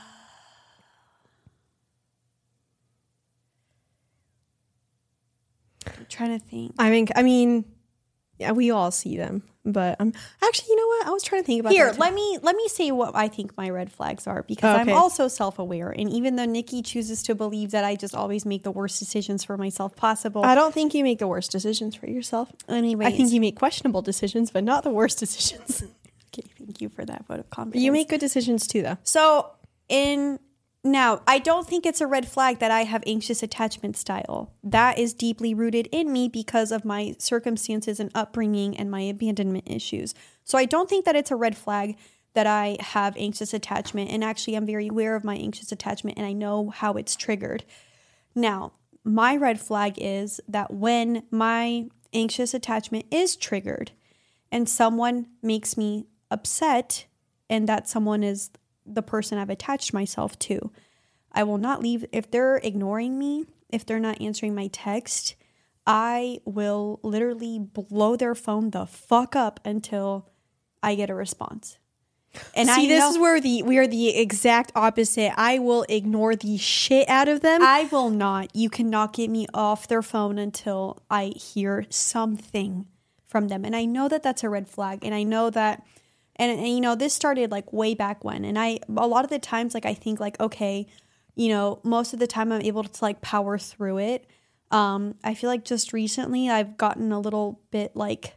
Speaker 3: I'm trying to think.
Speaker 4: I mean, I mean, yeah, we all see them. But um, actually, you know what? I was trying to think about
Speaker 3: here.
Speaker 4: that
Speaker 3: Let me let me say what I think my red flags are, because okay. I'm also self-aware. And even though Nikki chooses to believe that I just always make the worst decisions for myself possible,
Speaker 4: I don't think you make the worst decisions for yourself.
Speaker 3: Anyway,
Speaker 4: I think you make questionable decisions, but not the worst decisions.
Speaker 3: Okay, thank you for that vote of confidence.
Speaker 4: You make good decisions too, though.
Speaker 3: So in now, I don't think it's a red flag that I have anxious attachment style. That is deeply rooted in me because of my circumstances and upbringing and my abandonment issues. So I don't think that it's a red flag that I have anxious attachment. And actually, I'm very aware of my anxious attachment and I know how it's triggered. Now, my red flag is that when my anxious attachment is triggered and someone makes me upset, and that someone is the person I've attached myself to, I will not leave. If they're ignoring me, if they're not answering my text, I will literally blow their phone the fuck up until I get a response.
Speaker 4: And see, I this know, is where the we are the exact opposite. I will ignore the shit out of them.
Speaker 3: I will not. You cannot get me off their phone until I hear something from them. And I know that that's a red flag. And I know that And, and, you know, this started like way back when. And I, a lot of the times, like, I think like, okay, you know, most of the time I'm able to like power through it. Um, I feel like just recently I've gotten a little bit like,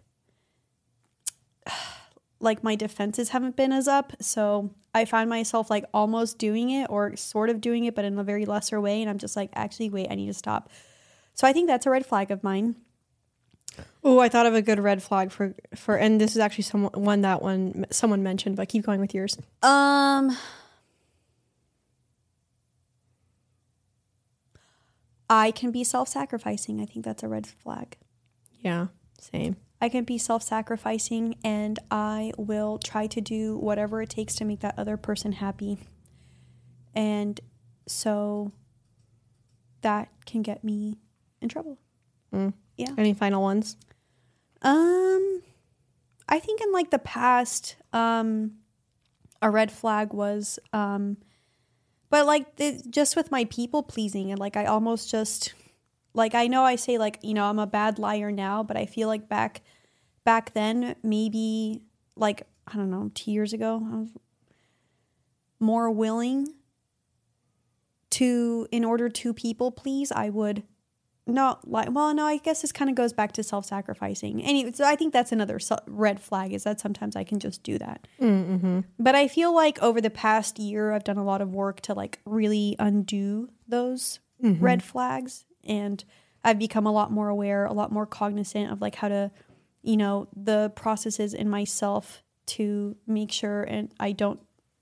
Speaker 3: like my defenses haven't been as up. So I find myself like almost doing it or sort of doing it, but in a very lesser way. And I'm just like, actually, wait, I need to stop. So I think that's a red flag of mine.
Speaker 4: Oh, I thought of a good red flag for, for, and this is actually someone, one that one, someone mentioned, but keep going with yours.
Speaker 3: Um, I can be self-sacrificing. I think that's a red flag.
Speaker 4: Yeah, same.
Speaker 3: I can be self-sacrificing, and I will try to do whatever it takes to make that other person happy. And so that can get me in trouble.
Speaker 4: Mm.
Speaker 3: Yeah.
Speaker 4: Any final ones?
Speaker 3: Um, I think in like the past, um, a red flag was, um, but like the, just with my people pleasing, and like I almost just, like I know I say like, you know, I'm a bad liar now, but I feel like back back then, maybe like, I don't know, two years ago, I was more willing to, in order to people please, I would not like, well, no, I guess this kind of goes back to self-sacrificing. Anyway, so I think that's another red flag, is that sometimes I can just do that.
Speaker 4: Mm-hmm.
Speaker 3: But I feel like over the past year, I've done a lot of work to like really undo those
Speaker 4: Mm-hmm.
Speaker 3: red flags. And I've become a lot more aware, a lot more cognizant of like how to, you know, the processes in myself to make sure and I don't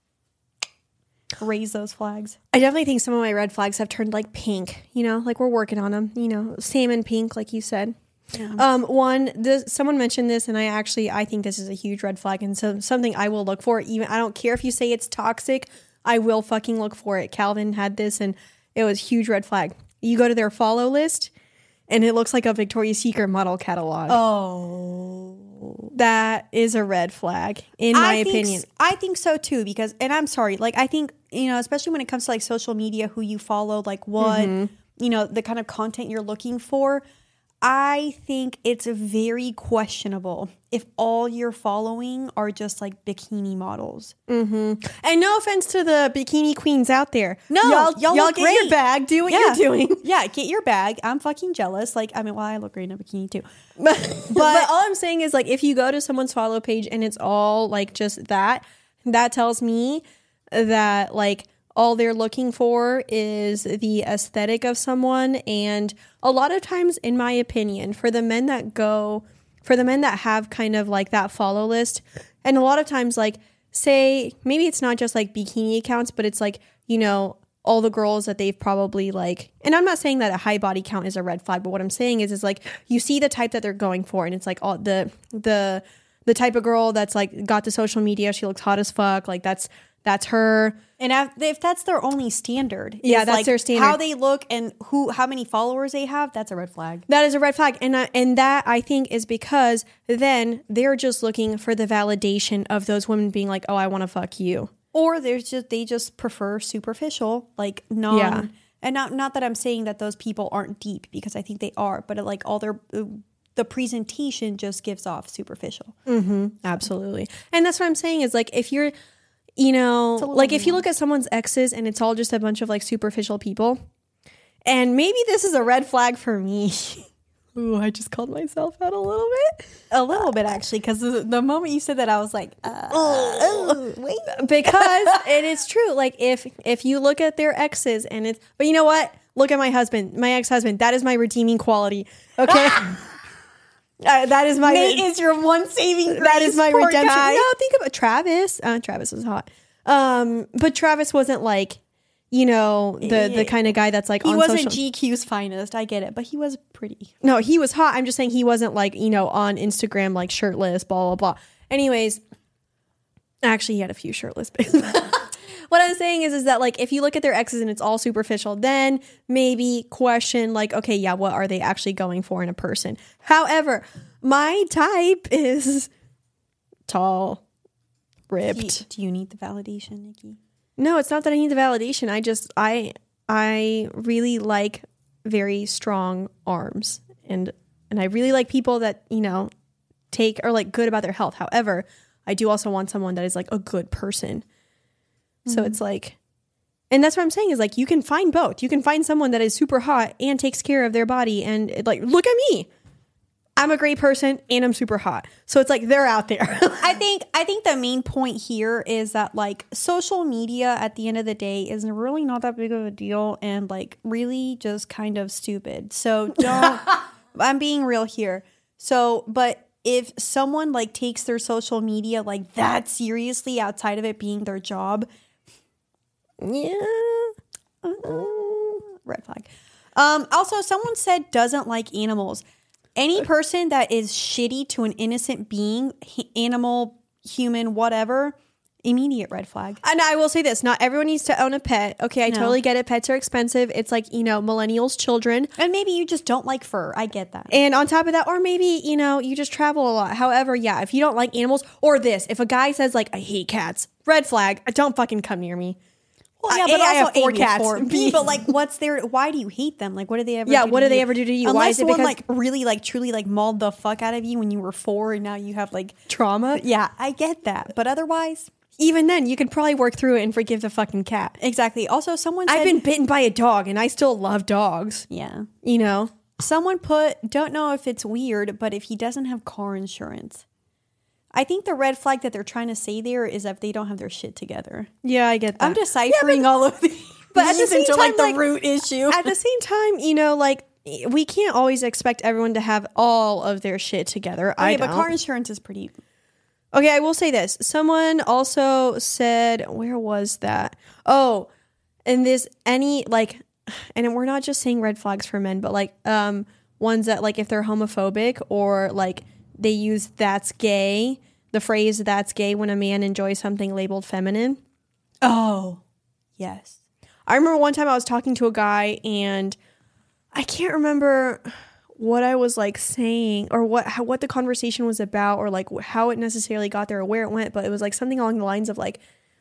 Speaker 3: raise those flags.
Speaker 4: I definitely think some of my red flags have turned like pink, you know, like we're working on them, you know, salmon pink, like you said.
Speaker 3: Yeah.
Speaker 4: Um, one, this, someone mentioned this, and I actually, I think this is a huge red flag, and so something I will look for. Even I don't care if you say it's toxic, I will fucking look for it. Calvin had this, and it was a huge red flag. You go to their follow list, and it looks like a Victoria's Secret model catalog.
Speaker 3: Oh.
Speaker 4: That is a red flag, in my
Speaker 3: I think,
Speaker 4: opinion.
Speaker 3: I think so too, because, and I'm sorry, like I think, you know, especially when it comes to like social media, who you follow, like what,
Speaker 4: Mm-hmm.
Speaker 3: you know, the kind of content you're looking for, I think it's very questionable if all you're following are just like bikini models.
Speaker 4: Mm-hmm. And no offense to the bikini queens out there.
Speaker 3: No,
Speaker 4: y'all,
Speaker 3: y'all
Speaker 4: y'all
Speaker 3: look
Speaker 4: get your
Speaker 3: great.
Speaker 4: bag, do what
Speaker 3: Yeah.
Speaker 4: you're doing.
Speaker 3: Yeah, get your bag. I'm fucking jealous. Like, I mean, well, I look great in a bikini too.
Speaker 4: But, but all I'm saying is, like, if you go to someone's follow page and it's all like just that, that tells me that like all they're looking for is the aesthetic of someone. And a lot of times, in my opinion, for the men that go, for the men that have kind of like that follow list, and a lot of times, like, say, maybe it's not just like bikini accounts, but it's like, you know, all the girls that they've probably like, and I'm not saying that a high body count is a red flag, but what I'm saying is, is like, you see the type that they're going for, and it's like all the, the, the type of girl that's like got to social media, she looks hot as fuck, like that's, that's her.
Speaker 3: And if that's their only standard,
Speaker 4: Yeah,
Speaker 3: is,
Speaker 4: that's
Speaker 3: like,
Speaker 4: their standard.
Speaker 3: how they look and who, how many followers they have, that's a red flag.
Speaker 4: That is a red flag. And, I, and that I think is because then they're just looking for the validation of those women being like, oh, I want to fuck you.
Speaker 3: Or there's just, they just prefer superficial, like non,
Speaker 4: Yeah.
Speaker 3: and not, not that I'm saying that those people aren't deep, because I think they are, but like all their, the presentation just gives off superficial.
Speaker 4: Mm-hmm. Absolutely. And that's what I'm saying is like, if you're, you know,
Speaker 3: little
Speaker 4: like if you
Speaker 3: nuanced.
Speaker 4: look at someone's exes and it's all just a bunch of like superficial people, and maybe this is a red flag for me. Ooh, I just called myself out a little bit.
Speaker 3: A little bit, actually, because the, the moment you said that, I was like, uh, oh, wait.
Speaker 4: Because it is true. Like if if you look at their exes and it's, but you know what? Look at my husband, my ex-husband. That is my redeeming quality. Okay. Uh, that is my
Speaker 3: Nate is your one saving grace.
Speaker 4: that is my
Speaker 3: poor
Speaker 4: redemption.
Speaker 3: guy.
Speaker 4: No, think about Travis. Uh, Travis was hot. Um, but Travis wasn't like, you know, the the kind of guy that's like
Speaker 3: He
Speaker 4: on
Speaker 3: wasn't
Speaker 4: social.
Speaker 3: G Q's finest. I get it, but he was pretty.
Speaker 4: No, he was hot. I'm just saying he wasn't like, you know, on Instagram like shirtless, blah blah blah. Anyways, actually, he had a few shirtless pics. What I'm saying is, is that like if you look at their exes and it's all superficial, then maybe question like, okay, yeah, what are they actually going for in a person? However, my type is tall, ripped.
Speaker 3: Do you need the validation, Nikki?
Speaker 4: No, it's not that I need the validation. I just I I really like very strong arms, and and I really like people that, you know, take are like good about their health. However, I I do also want someone that is like a good person. So it's like, and that's what I'm saying is like, you can find both. You can find someone that is super hot and takes care of their body. And it, like, look at me. I'm a great person and I'm super hot. So it's like, they're out there.
Speaker 3: I think I think the main point here is that like social media at the end of the day is really not that big of a deal and like really just kind of stupid. So don't I'm being real here. So but if someone like takes their social media like that seriously outside of it being their job,
Speaker 4: yeah.
Speaker 3: uh, red flag. Um also someone said doesn't like animals. Any person that is shitty to an innocent being, h- animal, human, whatever, immediate red flag.
Speaker 4: And I will say this, not everyone needs to own a pet. Okay, I
Speaker 3: No.
Speaker 4: totally get it. Pets are expensive. It's like, you know, millennials, children.
Speaker 3: And maybe you just don't like fur. I get that.
Speaker 4: And on top of that, or maybe, you know, you just travel a lot. However, yeah, if you don't like animals, or this, if a guy says like, I hate cats, red flag, don't fucking come near me.
Speaker 3: Well, yeah,
Speaker 4: I-
Speaker 3: but
Speaker 4: A, I
Speaker 3: also
Speaker 4: have four
Speaker 3: A,
Speaker 4: cats.
Speaker 3: four. B, but like, what's their? Why do you hate them? Like, what do they ever?
Speaker 4: Yeah,
Speaker 3: do
Speaker 4: what
Speaker 3: to
Speaker 4: do they
Speaker 3: you?
Speaker 4: ever do to you?
Speaker 3: Unless
Speaker 4: Why is it
Speaker 3: someone
Speaker 4: because-
Speaker 3: like really, like, truly, like, mauled the fuck out of you when you were four, and now you have like
Speaker 4: Trauma?
Speaker 3: Yeah, I get that, but otherwise,
Speaker 4: Even then, you could probably work through it and forgive the fucking cat.
Speaker 3: exactly. Also, someone said,
Speaker 4: I've been bitten by a dog and I still love dogs.
Speaker 3: yeah.
Speaker 4: You know?
Speaker 3: Someone put, don't know if it's weird, but if he doesn't have car insurance. I think the red flag that they're trying to say there is if they don't have their shit together.
Speaker 4: Yeah, I get that.
Speaker 3: I'm deciphering all of these,
Speaker 4: but at the same
Speaker 3: into
Speaker 4: time,
Speaker 3: like the
Speaker 4: like-
Speaker 3: root issue.
Speaker 4: At the same time, you know, like, we can't always expect everyone to have all of their shit together. I
Speaker 3: Okay, but
Speaker 4: don't.
Speaker 3: car insurance is pretty.
Speaker 4: Okay, I will say this. Someone also said, where was that? Oh, and this any like, and we're not just saying red flags for men, but like um ones that like if they're homophobic or like they use "that's gay," the phrase "that's gay" when a man enjoys something labeled feminine.
Speaker 3: Oh, yes.
Speaker 4: I remember one time I was talking to a guy and I can't remember what I was like saying or what how, what the conversation was about or like how it necessarily got there or where it went, but it was like something along the lines of like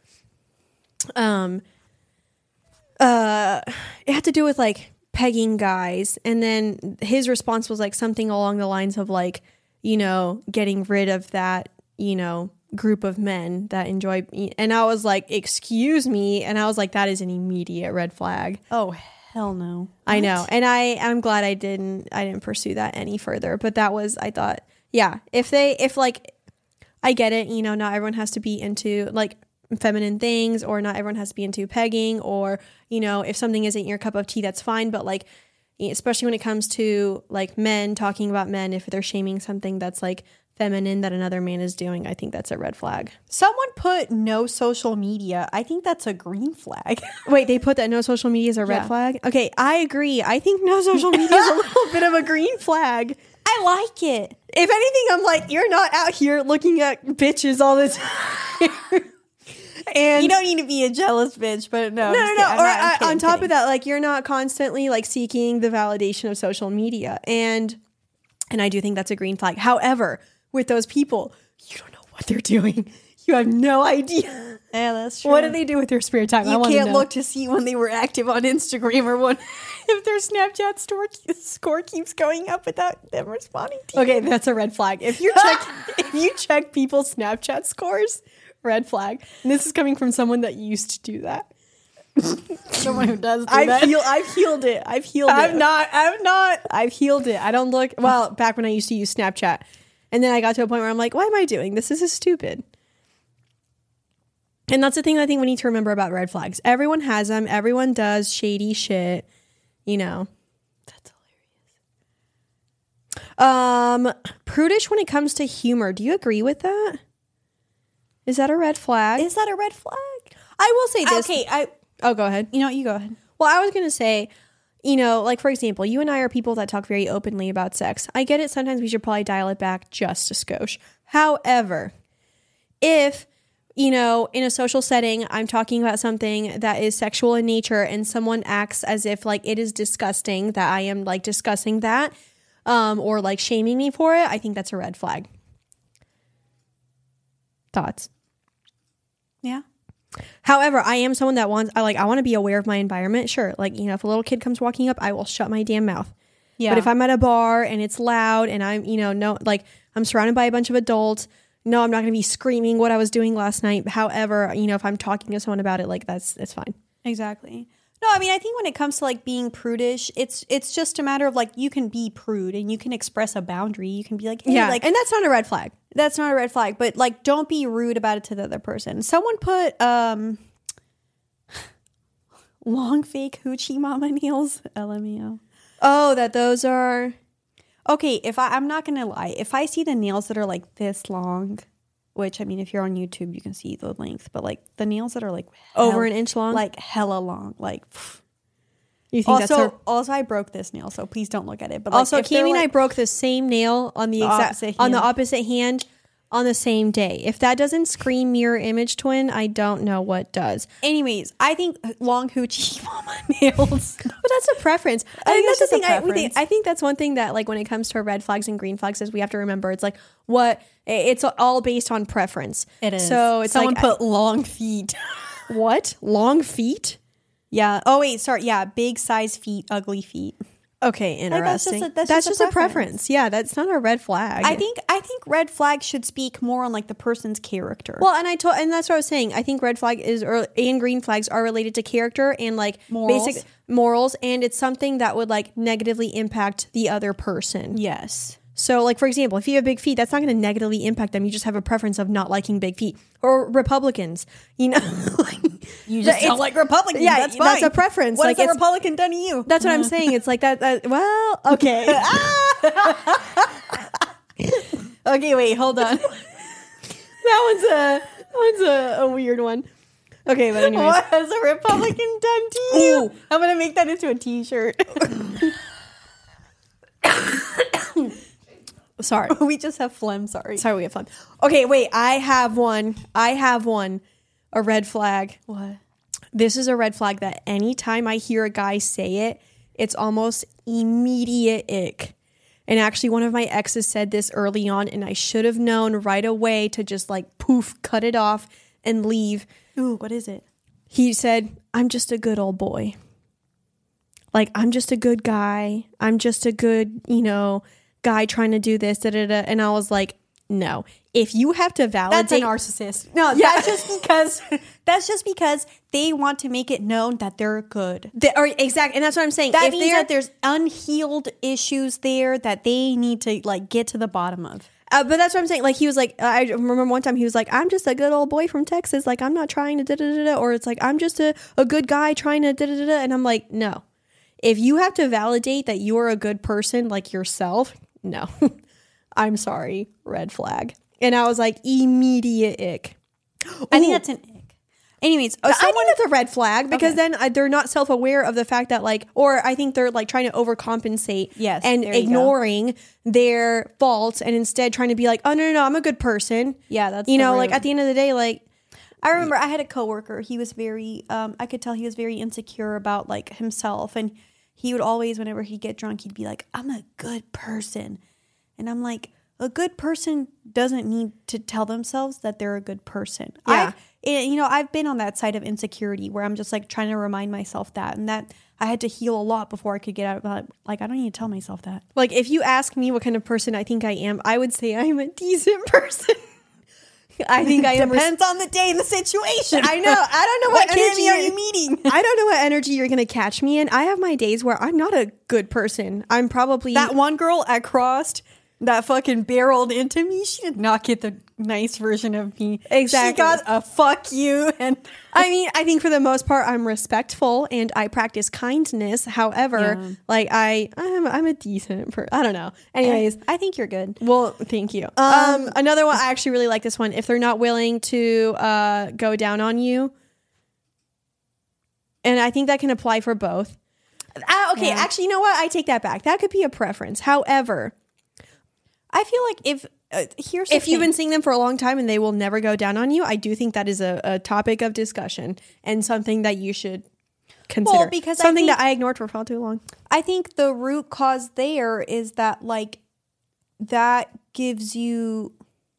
Speaker 4: um uh it had to do with like pegging guys, and then his response was like something along the lines of like, you know, getting rid of that, you know, group of men that enjoy, and I was like, excuse me, and I was like, that is an immediate red flag.
Speaker 3: Oh, hell no.
Speaker 4: I know. And I I'm glad I didn't I didn't pursue that any further, but that was, I thought, yeah, if they if like I get it, you know, not everyone has to be into like feminine things, or not everyone has to be into pegging, or, you know, if something isn't your cup of tea, that's fine, but like especially when it comes to like men talking about men, if they're shaming something that's like feminine that another man is doing, I think that's a red flag.
Speaker 3: Someone put no social media. I think that's a green flag.
Speaker 4: Wait, they put that no social media is a red
Speaker 3: Yeah.
Speaker 4: flag? Okay, I agree. I think no social media is a little bit of a green flag.
Speaker 3: I like it.
Speaker 4: If anything, I'm like, you're not out here looking at bitches all the time. And
Speaker 3: You don't need to be a jealous bitch, but no.
Speaker 4: no, no, no. Or uh, on top of that, like you're not constantly like seeking the validation of social media, and and I do think that's a green flag. However, with those people, you don't know what they're doing. You have no idea.
Speaker 3: Yeah, that's true.
Speaker 4: What do they do with their spare time? I
Speaker 3: You
Speaker 4: wanna
Speaker 3: can't
Speaker 4: know.
Speaker 3: look to see when they were active on Instagram or when if their Snapchat store score keeps going up without them responding to you.
Speaker 4: Okay, that's a red flag. If you check if you check people's Snapchat scores, red flag. And this is coming from someone that used to do that.
Speaker 3: Someone who does do
Speaker 4: I've
Speaker 3: that.
Speaker 4: healed I've healed it. I've healed
Speaker 3: I've
Speaker 4: it.
Speaker 3: not. I've not.
Speaker 4: I've healed it. I don't look well back when I used to use Snapchat. And then I got to a point where I'm like, why am I doing this? This is stupid. And that's the thing I think we need to remember about red flags. Everyone has them. Everyone does shady shit. You know.
Speaker 3: That's hilarious.
Speaker 4: Um, prudish when it comes to humor. Do you agree with that? Is that a red flag?
Speaker 3: Is that a red flag?
Speaker 4: I will say this.
Speaker 3: Okay, I.
Speaker 4: Oh, go ahead.
Speaker 3: You know, you go ahead.
Speaker 4: Well, I was going to say, you know, like, for example, you and I are people that talk very openly about sex. I get it. Sometimes we should probably dial it back just a skosh. However, if, you know, in a social setting, I'm talking about something that is sexual in nature and someone acts as if, like, it is disgusting that I am, like, discussing that um, or, like, shaming me for it, I think that's a red flag. Thoughts?
Speaker 3: Yeah.
Speaker 4: However, I am someone that wants, I like, I want to be aware of my environment. Sure. Like, you know, if a little kid comes walking up, I will shut my damn mouth.
Speaker 3: Yeah.
Speaker 4: But if I'm at a bar and it's loud and I'm, you know, no, like I'm surrounded by a bunch of adults, no, I'm not going to be screaming what I was doing last night. However, you know, if I'm talking to someone about it, like that's, it's fine.
Speaker 3: Exactly. No, I mean, I think when it comes to like being prudish, it's it's just a matter of like you can be prude and you can express a boundary. You can be like, hey,
Speaker 4: Yeah.
Speaker 3: like
Speaker 4: And that's not a red flag.
Speaker 3: that's not a red flag, but like don't be rude about it to the other person. Someone put um long fake hoochie mama nails. L M A O.
Speaker 4: Oh, that those are.
Speaker 3: Okay, if I I'm not gonna lie, if I see the nails that are like this long, which I mean, if you're on YouTube, you can see the length, but like the nails that are like
Speaker 4: Over
Speaker 3: hell-
Speaker 4: an inch long?
Speaker 3: like hella long, like. pff.
Speaker 4: You think
Speaker 3: Also,
Speaker 4: that's her?
Speaker 3: also, I broke this nail, so please don't look at it. But like,
Speaker 4: Also,
Speaker 3: if they're,
Speaker 4: Cami and I
Speaker 3: like-
Speaker 4: broke the same nail on the,
Speaker 3: The
Speaker 4: exact
Speaker 3: opposite
Speaker 4: on the
Speaker 3: hand.
Speaker 4: opposite hand on the same day. If that doesn't scream mirror image twin, I don't know what does.
Speaker 3: Anyways, I think long hoochie mama nails.
Speaker 4: But that's a preference. I,
Speaker 3: I
Speaker 4: think
Speaker 3: think
Speaker 4: that's the
Speaker 3: it's
Speaker 4: thing.
Speaker 3: a
Speaker 4: I, we think,
Speaker 3: preference.
Speaker 4: I think that's one thing that, like, when it comes to red flags and green flags, is we have to remember it's like what it's all based on preference. So it's
Speaker 3: someone
Speaker 4: like
Speaker 3: put long feet.
Speaker 4: I- what long feet?
Speaker 3: Yeah. Oh wait, sorry. Yeah, big size feet, ugly feet.
Speaker 4: Okay,
Speaker 3: Like, that's just
Speaker 4: interesting.
Speaker 3: a- that's
Speaker 4: that's
Speaker 3: just
Speaker 4: just,
Speaker 3: a
Speaker 4: a preference. Yeah, that's not a red flag.
Speaker 3: I think I think red flag should speak more on like the person's character.
Speaker 4: Well, and I told, and that's what I was saying. I think red flag is, or and green flags are related to character and like
Speaker 3: Morals.
Speaker 4: basic morals, and it's something that would like negatively impact the other person.
Speaker 3: yes.
Speaker 4: So, like for example, if you have big feet, that's not going to negatively impact them. You just have a preference of not liking big feet, or Republicans. You know, like,
Speaker 3: You
Speaker 4: just don't
Speaker 3: like Republicans.
Speaker 4: yeah,
Speaker 3: that's
Speaker 4: that's
Speaker 3: fine.
Speaker 4: a preference.
Speaker 3: What
Speaker 4: Like,
Speaker 3: has a
Speaker 4: it's-
Speaker 3: Republican done to you?
Speaker 4: that's what I'm saying. It's like that. that well, okay,
Speaker 3: Okay, wait, hold on.
Speaker 4: that one's a that one's a, a weird one. Okay, but anyways,
Speaker 3: What has a Republican done to you?
Speaker 4: Ooh.
Speaker 3: I'm gonna make that into a T-shirt.
Speaker 4: sorry.
Speaker 3: We just have phlegm. Sorry.
Speaker 4: Sorry, we have fun. Okay, wait. I have one. I have one. A red flag.
Speaker 3: What?
Speaker 4: This is a red flag that anytime I hear a guy say it, it's almost immediate ick. And actually, one of my exes said this early on, and I should have known right away to just like poof, cut it off and leave.
Speaker 3: Ooh, what is it?
Speaker 4: He said, "I'm just a good old boy. Like, I'm just a good guy. I'm just a good, you know, guy trying to do this, da da da." And I was like, no. If you have to validate,
Speaker 3: That's a narcissist. No,
Speaker 4: Yeah.
Speaker 3: that's just because that's just because they want to make it known that they're good.
Speaker 4: The, or exact, and that's what I'm saying.
Speaker 3: That
Speaker 4: if
Speaker 3: means
Speaker 4: they're,
Speaker 3: that there's unhealed issues there that they need to like get to the bottom of.
Speaker 4: uh, but that's what I'm saying. Like he was like, I remember one time he was like, "I'm just a good old boy from Texas. Like I'm not trying to da da da da," or it's like, "I'm just a, a good guy trying to da da da da," and I'm like, no. If you have to validate that you are a good person like yourself, no. I'm sorry, red flag. And I was like, immediate ick.
Speaker 3: I think
Speaker 4: Ooh.
Speaker 3: that's an ick. Anyways, oh,
Speaker 4: I
Speaker 3: someone
Speaker 4: think that's a red flag because
Speaker 3: Okay.
Speaker 4: then uh, they're not self-aware of the fact that like, or I think they're like trying to overcompensate
Speaker 3: Yes,
Speaker 4: and
Speaker 3: there you go.
Speaker 4: ignoring their faults and instead trying to be like, oh no, no, no, I'm a good person.
Speaker 3: Yeah, that's
Speaker 4: you
Speaker 3: the
Speaker 4: know, like
Speaker 3: root.
Speaker 4: at the end of the day, like,
Speaker 3: I remember I had a coworker. He was very, um, I could tell he was very insecure about like himself, and he would always, whenever he'd get drunk, he'd be like, "I'm a good person," and I'm like, a good person doesn't need to tell themselves that they're a good person.
Speaker 4: Yeah.
Speaker 3: I've, and, you know, I've been on that side of insecurity where I'm just like trying to remind myself that, and that I had to heal a lot before I could get out of that. Like, I don't need to tell myself that.
Speaker 4: like if you ask me what kind of person I think I am, I would say I'm a decent person. I think I am. res-
Speaker 3: Depends on the day and the situation.
Speaker 4: I know. I don't know
Speaker 3: What
Speaker 4: what, energy
Speaker 3: Cammy are
Speaker 4: you're-
Speaker 3: you meeting?
Speaker 4: I don't know what energy you're gonna catch me in. I have my days where I'm not a good person. I'm probably
Speaker 3: That one girl I crossed that fucking barreled into me, she did not get the nice version of me.
Speaker 4: Exactly.
Speaker 3: She got a fuck you. And
Speaker 4: I mean, I think for the most part, I'm respectful and I practice kindness. However,
Speaker 3: Yeah.
Speaker 4: like I, I'm, I'm a decent person. I don't know. Anyways,
Speaker 3: I think you're good.
Speaker 4: well, thank you. Um, another one. I actually really like this one. If they're not willing to uh, go down on you, and I think that can apply for both. Ah, okay,
Speaker 3: Yeah.
Speaker 4: actually, you know what? I take that back. That could be a preference. However,
Speaker 3: I feel like if, uh, here's the
Speaker 4: if you've
Speaker 3: thing.
Speaker 4: been seeing them for a long time and they will never go down on you, I do think that is a, a topic of discussion and something that you should consider.
Speaker 3: because I
Speaker 4: something
Speaker 3: think-
Speaker 4: that I ignored for far too long.
Speaker 3: I think the root cause there is that like that gives you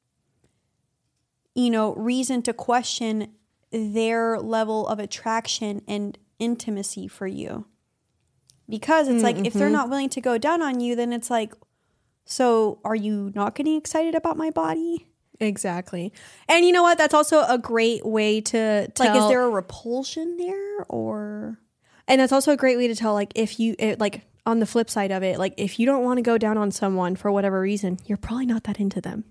Speaker 3: you know reason to question their level of attraction and intimacy for you. Because it's like if they're not willing to go down on you, then it's like, so are you not getting excited about my body?
Speaker 4: Exactly. And you know what? That's also a great way to tell.
Speaker 3: Like, is there a repulsion there, or?
Speaker 4: And that's also a great way to tell, like, if you, it, like, on the flip side of it, like, if you don't want to go down on someone for whatever reason, you're probably not that into them.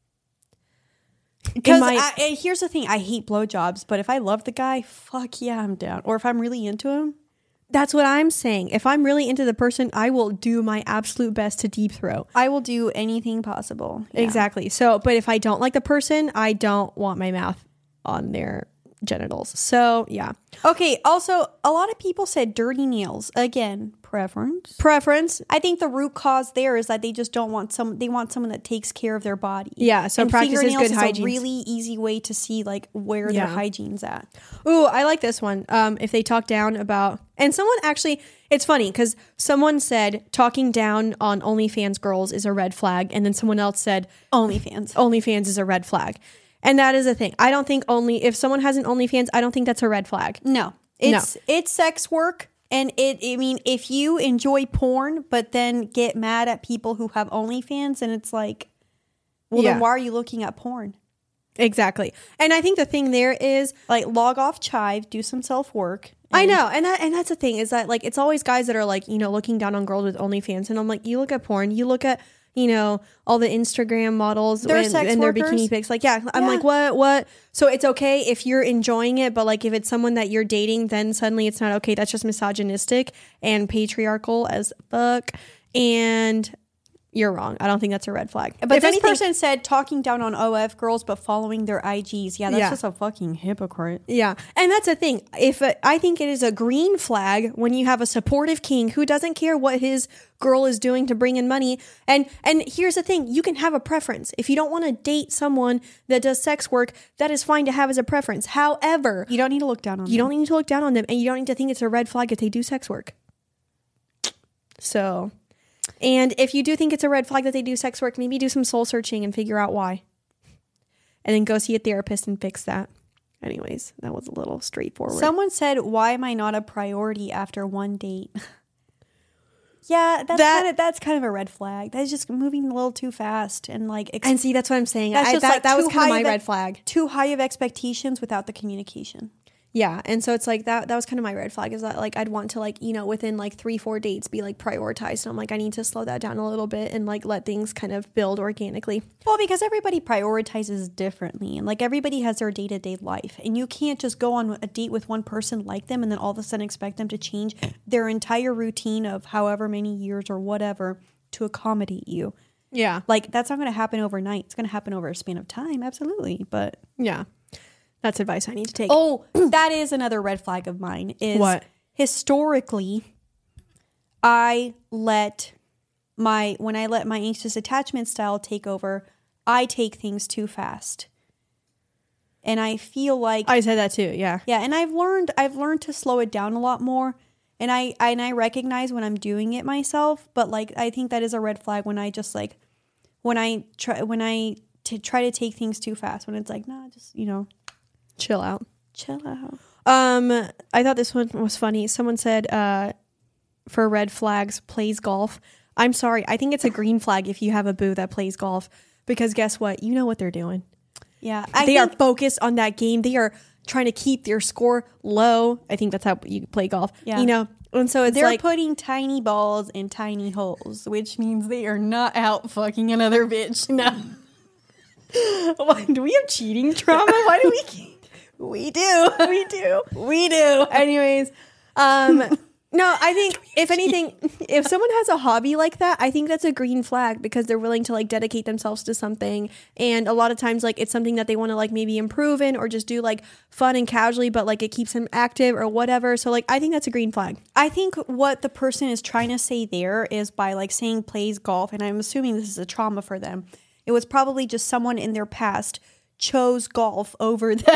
Speaker 3: Because
Speaker 4: my-
Speaker 3: I, and here's the thing, I hate blowjobs, but if I love the guy, fuck yeah, I'm down. Or if I'm really into him,
Speaker 4: That's what I'm saying. If I'm really into the person, I will do my absolute best to deep throat.
Speaker 3: I will do anything possible. Yeah.
Speaker 4: Exactly. So, but if I don't like the person, I don't want my mouth on their genitals. So, yeah.
Speaker 3: Okay. Also, a lot of people said dirty nails. Again, preference.
Speaker 4: Preference.
Speaker 3: I think the root cause there is that they just don't want some. They want someone that takes care of their body.
Speaker 4: Yeah. So
Speaker 3: and
Speaker 4: practices
Speaker 3: fingernails
Speaker 4: good
Speaker 3: is
Speaker 4: hygiene.
Speaker 3: a really easy way to see like where
Speaker 4: Yeah.
Speaker 3: their hygiene's at.
Speaker 4: Ooh, I like this one. Um, if they talk down about, and someone actually, it's funny because someone said talking down on OnlyFans girls is a red flag, and then someone else said
Speaker 3: OnlyFans.
Speaker 4: OnlyFans is a red flag, and that is a thing. I don't think only if someone has an OnlyFans, I don't think that's a red flag.
Speaker 3: No, it's it's sex work, and it. I mean, if you enjoy porn, but then get mad at people who have OnlyFans, and it's like, well,
Speaker 4: Yeah.
Speaker 3: then why are you looking at porn?
Speaker 4: Exactly, and I think the thing there is,
Speaker 3: Like, log off Chive, do some self work.
Speaker 4: I know, and that and that's the thing is that like it's always guys that are like you know looking down on girls with OnlyFans, and I'm like, you look at porn, you look at you know all the Instagram models
Speaker 3: They're
Speaker 4: and,
Speaker 3: sex
Speaker 4: and their
Speaker 3: workers.
Speaker 4: bikini pics, like yeah, I'm
Speaker 3: Yeah.
Speaker 4: like what what? So it's okay if you're enjoying it, but like if it's someone that you're dating, then suddenly it's not okay. That's just misogynistic and patriarchal as fuck, and you're wrong. I don't think that's a red flag.
Speaker 3: But
Speaker 4: If
Speaker 3: this
Speaker 4: anything-
Speaker 3: person said talking down on O F girls, but following their I Gs. Yeah, that's
Speaker 4: Yeah.
Speaker 3: just a fucking hypocrite.
Speaker 4: Yeah. And that's the thing. If uh, I think it is a green flag when you have a supportive king who doesn't care what his girl is doing to bring in money. And and here's the thing, you can have a preference. If you don't want to date someone that does sex work, that is fine to have as a preference. However,
Speaker 3: You don't need to look down on
Speaker 4: you
Speaker 3: them.
Speaker 4: don't need to look down on them, and you don't need to think it's a red flag if they do sex work. So, and if you do think it's a red flag that they do sex work, maybe do some soul searching and figure out why. And then go see a therapist and fix that. Anyways, that was a little straightforward.
Speaker 3: Someone said, "Why am I not a priority after one date?" Yeah, that's
Speaker 4: That-
Speaker 3: kind of that's kind of a red flag. That's just moving a little too fast and like ex-
Speaker 4: And see, that's what I'm saying.
Speaker 3: That's
Speaker 4: I,
Speaker 3: just
Speaker 4: that,
Speaker 3: like
Speaker 4: that was
Speaker 3: too
Speaker 4: kind of
Speaker 3: high
Speaker 4: my
Speaker 3: of a-
Speaker 4: red flag.
Speaker 3: too high of expectations without the communication.
Speaker 4: Yeah. And so it's like that, that was kind of my red flag is that like I'd want to like, you know, within like three, four dates be like prioritized. And I'm like, I need to slow that down a little bit and like let things kind of build organically.
Speaker 3: Well, because everybody prioritizes differently, and like everybody has their day to day life, and you can't just go on a date with one person like them and then all of a sudden expect them to change their entire routine of however many years or whatever to accommodate you.
Speaker 4: Yeah.
Speaker 3: Like, that's not going to happen overnight. It's going to happen over a span of time, absolutely. But
Speaker 4: Yeah. That's advice I need to take.
Speaker 3: oh, that is another red flag of mine. Is
Speaker 4: What?
Speaker 3: historically, I let my when I let my anxious attachment style take over, I take things too fast, and I feel like
Speaker 4: I said that too. Yeah.
Speaker 3: yeah. And I've learned I've learned to slow it down a lot more, and I and I recognize when I'm doing it myself. But like, I think that is a red flag when I just like when I try when I to try to take things too fast. When it's like, nah, just you know.
Speaker 4: Chill out.
Speaker 3: Chill out.
Speaker 4: Um, I thought this one was funny. Someone said, uh, for red flags, plays golf. I'm sorry. I think it's a green flag if you have a boo that plays golf, because guess what? You know what they're doing.
Speaker 3: Yeah, I
Speaker 4: they
Speaker 3: think,
Speaker 4: are focused on that game. They are trying to keep their score low. I think that's how you play golf.
Speaker 3: Yeah.
Speaker 4: You know, and so it's
Speaker 3: they're
Speaker 4: like,
Speaker 3: putting tiny balls in tiny holes, which means they are not out fucking another bitch. No,
Speaker 4: why, do we have cheating trauma? Why do we?
Speaker 3: we do,
Speaker 4: we do.
Speaker 3: we do.
Speaker 4: Anyways, um, no, I think if anything, if someone has a hobby like that, I think that's a green flag because they're willing to like dedicate themselves to something. And a lot of times, like it's something that they want to like maybe improve in or just do like fun and casually, but like it keeps them active or whatever. So like, I think that's a green flag.
Speaker 3: I think what the person is trying to say there is by like saying plays golf, and I'm assuming this is a trauma for them. It was probably just someone in their past chose golf over them.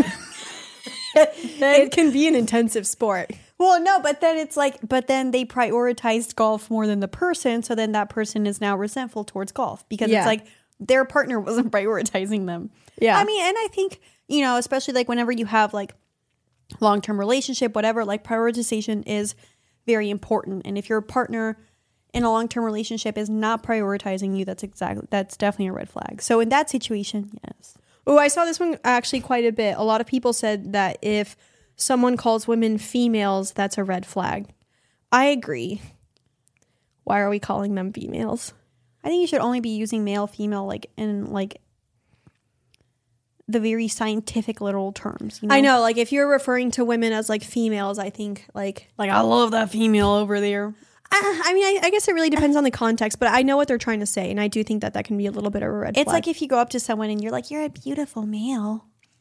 Speaker 4: It can be an intensive sport.
Speaker 3: Well, no, but then it's like, but then they prioritized golf more than the person. So then that person is now resentful towards golf because
Speaker 4: Yeah.
Speaker 3: it's like their partner wasn't prioritizing them.
Speaker 4: Yeah.
Speaker 3: I mean, and I think, you know, especially like whenever you have like long-term relationship, whatever, like prioritization is very important. And if your partner in a long-term relationship is not prioritizing you, that's exactly, that's definitely a red flag. So in that situation, yes.
Speaker 4: Oh, I saw this one actually quite a bit. A lot of people said that if someone calls women females, that's a red flag. I agree. Why are we calling them females?
Speaker 3: I think you should only be using male, female, like in like the very scientific literal terms. You know?
Speaker 4: I know, like if you're referring to women as like females, I think like
Speaker 3: Like, I love that female over there.
Speaker 4: I, I mean, I, I guess it really depends on the context, but I know what they're trying to say, and I do think that that can be a little bit of a red
Speaker 3: It's
Speaker 4: flag.
Speaker 3: like if you go up to someone and you're like, you're a beautiful male.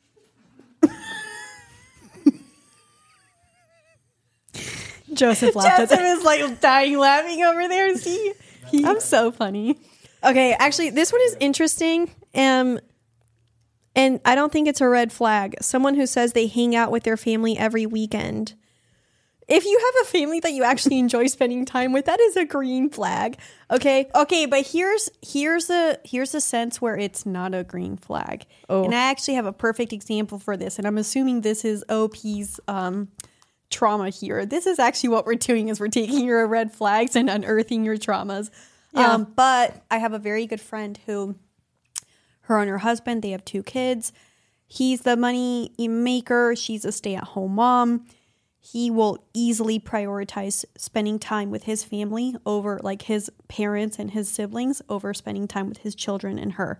Speaker 4: Joseph laughed at
Speaker 3: Joseph
Speaker 4: that.
Speaker 3: is like dying laughing over there. See? I'm so funny.
Speaker 4: Okay, actually, this one is interesting. Um, and I don't think it's a red flag. Someone who says they hang out with their family every weekend. If you have a family that you actually enjoy spending time with, that is a green flag. Okay.
Speaker 3: Okay, but here's here's a here's a sense where it's not a green flag.
Speaker 4: Oh.
Speaker 3: And I actually have a perfect example for this, and I'm assuming this is O P's um trauma here. This is actually what we're doing is we're taking your red flags and unearthing your traumas.
Speaker 4: Yeah.
Speaker 3: Um, but I have a very good friend who, her and her husband, they have two kids. He's the money maker. She's a stay-at-home mom. He will easily prioritize spending time with his family over like his parents and his siblings over spending time with his children and her.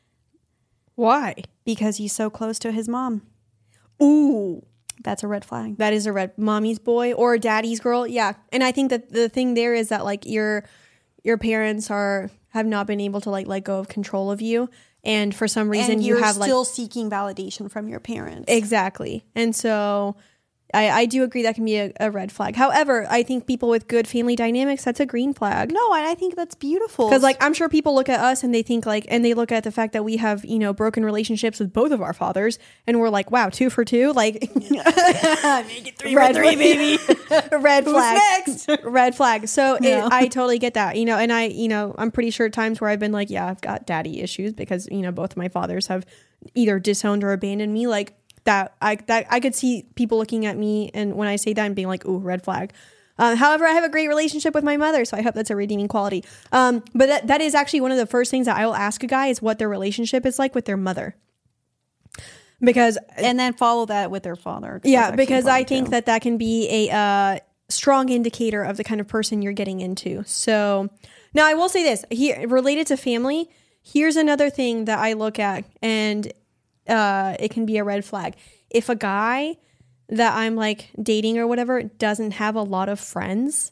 Speaker 4: Why?
Speaker 3: Because he's so close to his mom.
Speaker 4: Ooh.
Speaker 3: That's a red flag.
Speaker 4: That is a red mommy's boy or daddy's girl. Yeah. And I think that the thing there is that like your your parents are have not been able to like let go of control of you. And for some reason
Speaker 3: And
Speaker 4: you
Speaker 3: you're
Speaker 4: have like
Speaker 3: still seeking validation from your parents.
Speaker 4: exactly. And so I, I do agree that can be a, a red flag. However, I think people with good family dynamics, that's a green flag.
Speaker 3: No, and I think that's beautiful.
Speaker 4: Because like I'm sure people look at us and they think like, and they look at the fact that we have, you know, broken relationships with both of our fathers, and we're like, wow, two for two, like
Speaker 3: make it three red three, baby.
Speaker 4: red flag,
Speaker 3: next?
Speaker 4: red flag. So
Speaker 3: No.
Speaker 4: it, I totally get that, you know, and I, you know, I'm pretty sure times where I've been like, yeah, I've got daddy issues because you know both of my fathers have either disowned or abandoned me, like. That I that I could see people looking at me and when I say that and being like, ooh, red flag. Uh, however, I have a great relationship with my mother, so I hope that's a redeeming quality. Um, but that, that is actually one of the first things that I will ask a guy is what their relationship is like with their mother. Because
Speaker 3: And then follow that with their father.
Speaker 4: yeah,
Speaker 3: That's
Speaker 4: because
Speaker 3: actually
Speaker 4: I
Speaker 3: important
Speaker 4: think
Speaker 3: too.
Speaker 4: that that can be a uh, strong indicator of the kind of person you're getting into. So now I will say this here related to family. Here's another thing that I look at, and uh, it can be a red flag. If a guy that I'm like dating or whatever doesn't have a lot of friends,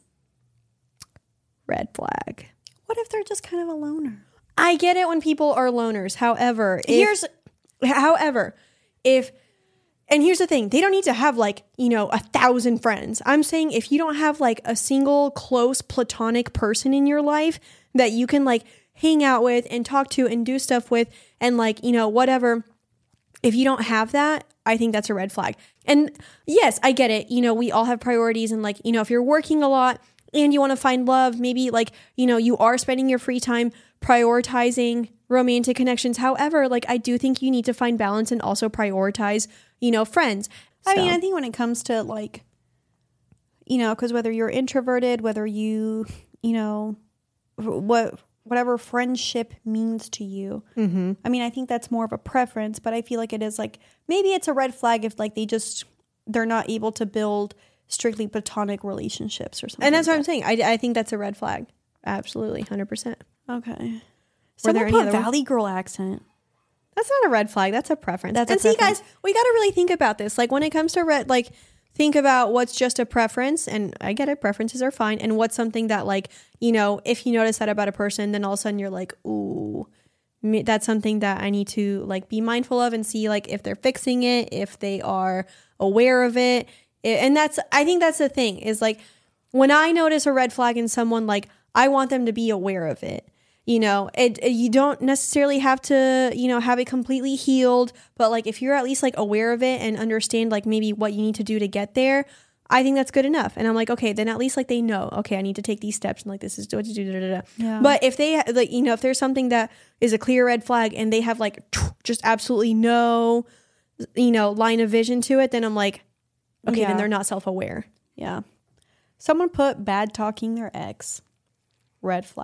Speaker 4: red flag.
Speaker 3: What if they're just kind of a loner?
Speaker 4: I get it when people are loners. However, if,
Speaker 3: Here's-
Speaker 4: however, if and here's the thing, they don't need to have like, you know, a thousand friends. I'm saying if you don't have like a single close platonic person in your life that you can like hang out with and talk to and do stuff with and like, you know, whatever. If you don't have that, I think that's a red flag. And yes, I get it. You know, we all have priorities and like, you know, if you're working a lot and you want to find love, maybe like, you know, you are spending your free time prioritizing romantic connections. However, like I do think you need to find balance and also prioritize, you know, friends.
Speaker 3: I
Speaker 4: So-
Speaker 3: mean, I think when it comes to like, you know, because whether you're introverted, whether you, you know, what whatever friendship means to you.
Speaker 4: Mhm.
Speaker 3: I mean, I think that's more of a preference, but I feel like it is like maybe it's a red flag if like they just they're not able to build strictly platonic relationships or something.
Speaker 4: And that's what I'm
Speaker 3: like
Speaker 4: saying. I, I think that's a red flag. Absolutely, one hundred percent.
Speaker 3: that. Okay.
Speaker 4: Were
Speaker 3: Someone
Speaker 4: there any
Speaker 3: put
Speaker 4: other ones?
Speaker 3: Valley Girl accent.
Speaker 4: That's not a red flag. That's a preference.
Speaker 3: That's a
Speaker 4: and see,
Speaker 3: preference.
Speaker 4: guys, we got to really think about this. Like when it comes to red, like think about what's just a preference. And I get it, preferences are fine. And what's something that, like, you know, if you notice that about a person, then all of a sudden you're like, ooh, me- that's something that I need to like be mindful of and see like if they're fixing it, if they are aware of it. I- And that's, I think that's the thing is like when I notice a red flag in someone, like I want them to be aware of it. You know, it, it- you don't necessarily have to, you know, have it completely healed, but like if you're at least like aware of it and understand like maybe what you need to do to get there, I think that's good enough. And I'm like, okay, then at least like they know, okay, I need to take these steps and like this is what to do. Da, da, da.
Speaker 3: Yeah.
Speaker 4: But if they like, you know, if there's something that is a clear red flag and they have like just absolutely no, you know, line of vision to it, then I'm like, okay,
Speaker 3: Yeah.
Speaker 4: then they're not self-aware.
Speaker 3: Yeah. Someone put bad talking their ex. Red flag.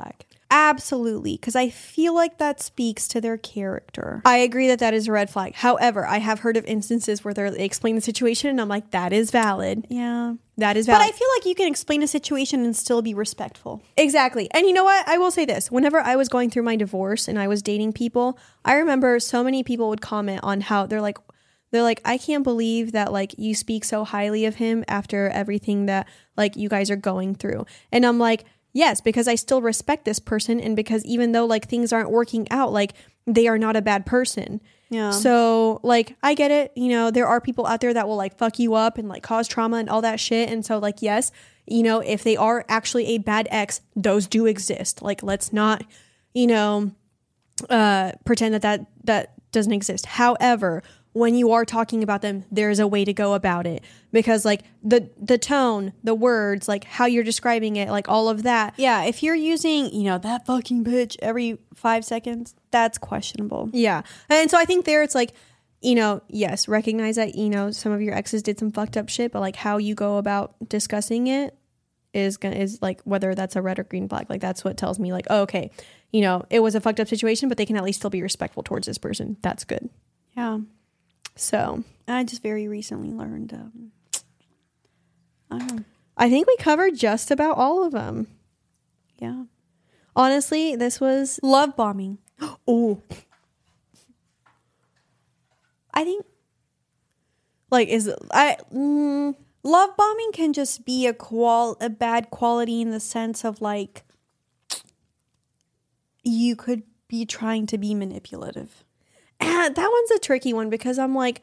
Speaker 3: Absolutely, because I feel like that speaks to their character.
Speaker 4: I agree that that is a red flag. However, I have heard of instances where they explain the situation and I'm like, that is valid.
Speaker 3: Yeah.
Speaker 4: That is
Speaker 3: But
Speaker 4: valid.
Speaker 3: I feel like you can explain a situation and still be respectful.
Speaker 4: Exactly. And you know what? I will say this. Whenever I was going through my divorce and I was dating people, I remember so many people would comment on how they're like, they're like, I can't believe that like you speak so highly of him after everything that like you guys are going through. And I'm like, yes, because I still respect this person. And because even though like things aren't working out, like they are not a bad person.
Speaker 3: Yeah.
Speaker 4: So like, I get it. You know, there are people out there that will like fuck you up and like cause trauma and all that shit. And so like, yes, you know, if they are actually a bad ex, those do exist. Like, let's not, you know, uh, pretend that that, that doesn't exist. However, when you are talking about them, there's a way to go about it, because like the the tone, the words, like how you're describing it, like all of that.
Speaker 3: Yeah, if you're using, you know, that fucking bitch every five seconds, that's questionable.
Speaker 4: Yeah. And so I think there it's like, you know, yes, recognize that, you know, some of your exes did some fucked up shit, but like how you go about discussing it is gonna is like whether that's a red or green flag. Like that's what tells me like, oh, okay, you know, it was a fucked up situation, but they can at least still be respectful towards this person. That's good.
Speaker 3: Yeah.
Speaker 4: So
Speaker 3: I just very recently learned. Um, I don't know.
Speaker 4: I think we covered just about all of them.
Speaker 3: Yeah.
Speaker 4: Honestly, this was
Speaker 3: Love bombing.
Speaker 4: oh,
Speaker 3: I think
Speaker 4: like is I mm,
Speaker 3: love bombing can just be a qual a bad quality in the sense of like you could be trying to be manipulative.
Speaker 4: that one's a tricky one, because I'm like,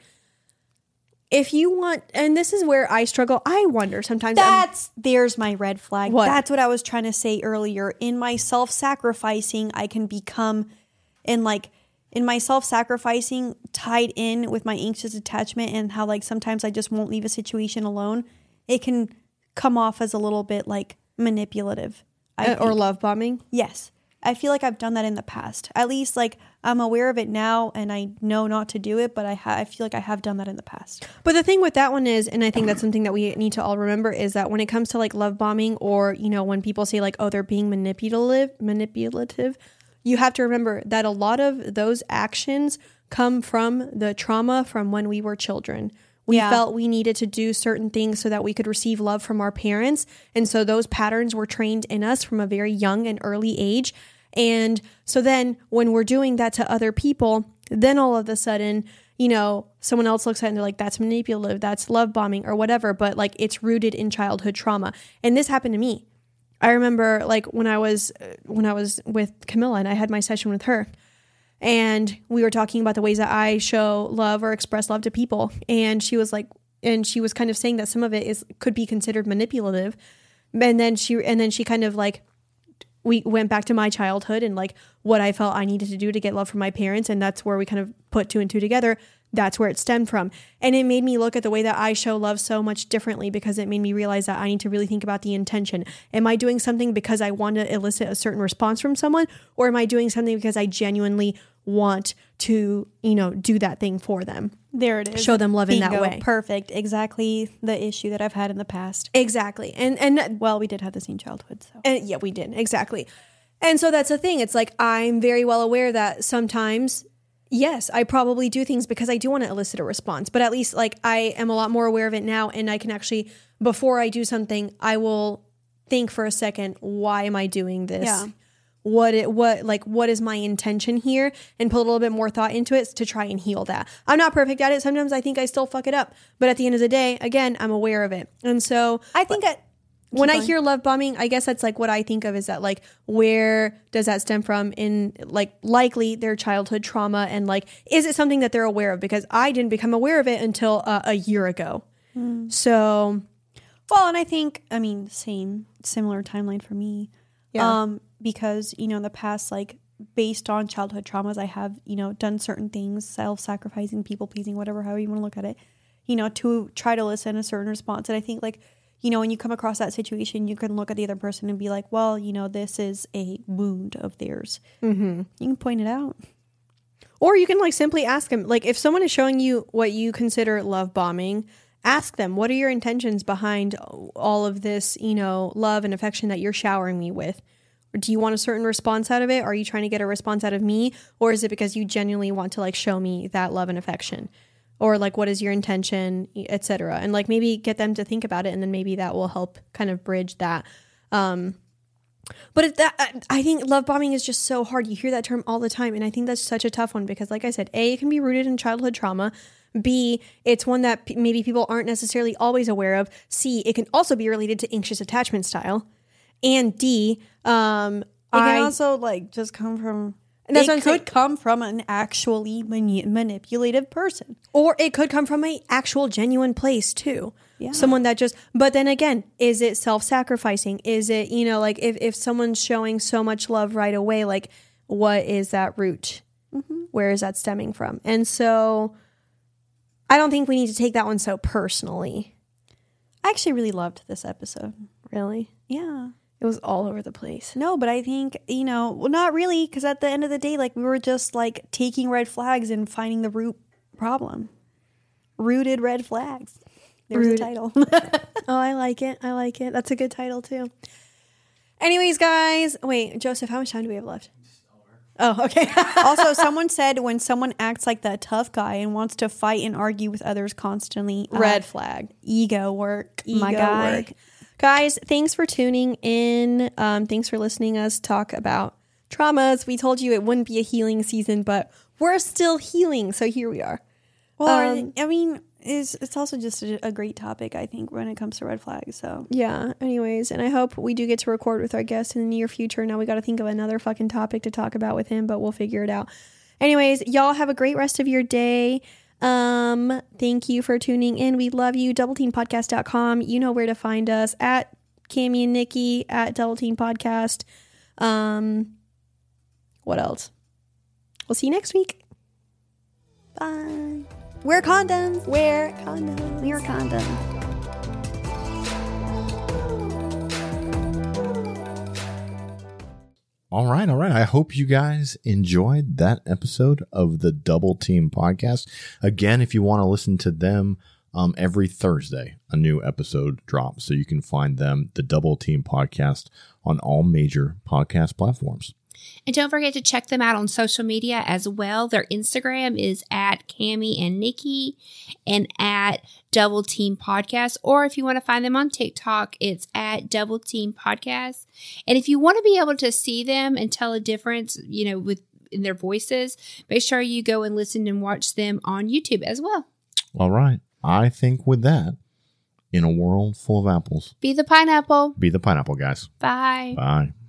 Speaker 4: if you want, and this is where I struggle. I wonder sometimes. I'm-
Speaker 3: That's there's my red flag.
Speaker 4: What?
Speaker 3: That's what I was trying to say earlier. In my self-sacrificing, I can become in like in my self-sacrificing tied in with my anxious attachment, and how like sometimes I just won't leave a situation alone. It can come off as a little bit like manipulative. I
Speaker 4: uh, or
Speaker 3: think.
Speaker 4: love bombing.
Speaker 3: Yes. I feel like I've done that in the past. At least like I'm aware of it now and I know not to do it, but I ha- I feel like I have done that in the past.
Speaker 4: But the thing with that one is, and I think that's something that we need to all remember, is that when it comes to like love bombing, or, you know, when people say like, oh, they're being manipulative, manipulative, you have to remember that a lot of those actions come from the trauma from when we were children. We
Speaker 3: Yeah.
Speaker 4: felt we needed to do certain things so that we could receive love from our parents. And so those patterns were trained in us from a very young and early age. And so then when we're doing that to other people, then all of a sudden, you know, someone else looks at it and they're like, that's manipulative, that's love bombing or whatever. But like it's rooted in childhood trauma. And this happened to me. I remember like when I was when I was with Camilla and I had my session with her, and we were talking about the ways that I show love or express love to people. And she was like, and she was kind of saying that some of it is could be considered manipulative. And then she and then she kind of like, we went back to my childhood and like what I felt I needed to do to get love from my parents. And that's where we kind of put two and two together. That's where it stemmed from. And it made me look at the way that I show love so much differently, because it made me realize that I need to really think about the intention. Am I doing something because I want to elicit a certain response from someone? Or am I doing something because I genuinely want to, you know, do that thing for them?
Speaker 3: There it is.
Speaker 4: Show them love in that
Speaker 3: Bingo.
Speaker 4: way.
Speaker 3: Perfect. Exactly the issue that I've had in the past.
Speaker 4: Exactly. And, and
Speaker 3: Well, we did have the same childhood, so.
Speaker 4: And yeah, we did. Exactly. And so that's the thing. It's like, I'm very well aware that sometimes, yes, I probably do things because I do want to elicit a response, but at least like I am a lot more aware of it now. And I can actually, before I do something, I will think for a second, why am I doing this?
Speaker 3: Yeah.
Speaker 4: What it, what, like, what is my intention here, and put a little bit more thought into it to try and heal that. I'm not perfect at it. Sometimes I think I still fuck it up, but at the end of the day, again, I'm aware of it. And so
Speaker 3: I think I,
Speaker 4: when I
Speaker 3: going.
Speaker 4: hear love bombing, I guess that's like what I think of is that like, where does that stem from in like likely their childhood trauma, and like, is it something that they're aware of? Because I didn't become aware of it until uh, a year ago. Mm. So,
Speaker 3: well, and I think, I mean, same, similar timeline for me.
Speaker 4: Yeah.
Speaker 3: Um, because, you know, in the past, like based on childhood traumas, I have, you know, done certain things, self-sacrificing, people-pleasing, whatever, however you want to look at it, you know, to try to elicit a certain response. And I think like, you know, when you come across that situation, you can look at the other person and be like, well, you know, this is a wound of theirs.
Speaker 4: mm-hmm.
Speaker 3: You can point it out.
Speaker 4: Or you can like simply ask them, like if someone is showing you what you consider love bombing, ask them, what are your intentions behind all of this, you know, love and affection that you're showering me with? do you want a certain response out of it? Are you trying to get a response out of me? Or is it because you genuinely want to like show me that love and affection? Or like, what is your intention, et cetera? And like maybe get them to think about it, and then maybe that will help kind of bridge that. Um, but if that, I think love bombing is just so hard. You hear that term all the time, and I think that's such a tough one because, like I said, A, it can be rooted in childhood trauma. B, it's one that p- maybe people aren't necessarily always aware of. C, it can also be related to anxious attachment style. And D, um,
Speaker 3: It
Speaker 4: I
Speaker 3: can also like just come from.
Speaker 4: And that's
Speaker 3: it
Speaker 4: what I'm
Speaker 3: could
Speaker 4: saying.
Speaker 3: come from an actually mani- manipulative person.
Speaker 4: Or it could come from a actual genuine place too.
Speaker 3: Yeah.
Speaker 4: Someone that just, but then again, is it self-sacrificing? Is it, you know, like if, if someone's showing so much love right away, like what is that root? Mm-hmm. Where is that stemming from? And so I don't think we need to take that one so personally.
Speaker 3: I actually really loved this episode.
Speaker 4: Really?
Speaker 3: Yeah.
Speaker 4: It was all over the place.
Speaker 3: No, but I think, you know, well, not really, because at the end of the day, like, we were just, like, taking red flags and finding the root problem. Rooted red flags. There's
Speaker 4: Rooted.
Speaker 3: the title.
Speaker 4: Oh, I like it. I like it. That's a good title too. Anyways, guys. Wait, Joseph, how much time do we have left? Oh, okay.
Speaker 3: Also, someone said when someone acts like that tough guy and wants to fight and argue with others constantly, uh,
Speaker 4: Red flag.
Speaker 3: ego work, my
Speaker 4: Ego
Speaker 3: guy.
Speaker 4: work. Guys, thanks for tuning in. Um, thanks for listening us talk about traumas. We told you it wouldn't be a healing season, but we're still healing. So here we are.
Speaker 3: Well,
Speaker 4: Um,
Speaker 3: I mean, it's, it's also just a, a great topic, I think, when it comes to red flags. So,
Speaker 4: Yeah. Anyways, and I hope we do get to record with our guest in the near future. Now we got to think of another fucking topic to talk about with him, but we'll figure it out. Anyways, y'all have a great rest of your day. Um, thank you for tuning in. We love you. double team podcast dot com. You know where to find us at Cammie and Nikki at Double Team Podcast. Um, what else? We'll see you next week.
Speaker 3: bye. Wear condoms.
Speaker 4: Wear condoms.
Speaker 3: Wear condoms.
Speaker 1: All right, all right. I hope you guys enjoyed that episode of the Double Team Podcast. Again, if you want to listen to them um, every Thursday, a new episode drops. So you can find them, the Double Team Podcast, on all major podcast platforms.
Speaker 2: And don't forget to check them out on social media as well. Their Instagram is at Cammie and Nikki and at Double Team Podcast. Or if you want to find them on TikTok, it's at Double Team Podcast. And if you want to be able to see them and tell a difference, you know, with in their voices, make sure you go and listen and watch them on YouTube as well.
Speaker 1: All right. I think with that, in a world full of apples,
Speaker 2: Be the pineapple.
Speaker 1: be the pineapple, guys.
Speaker 2: Bye.
Speaker 1: Bye.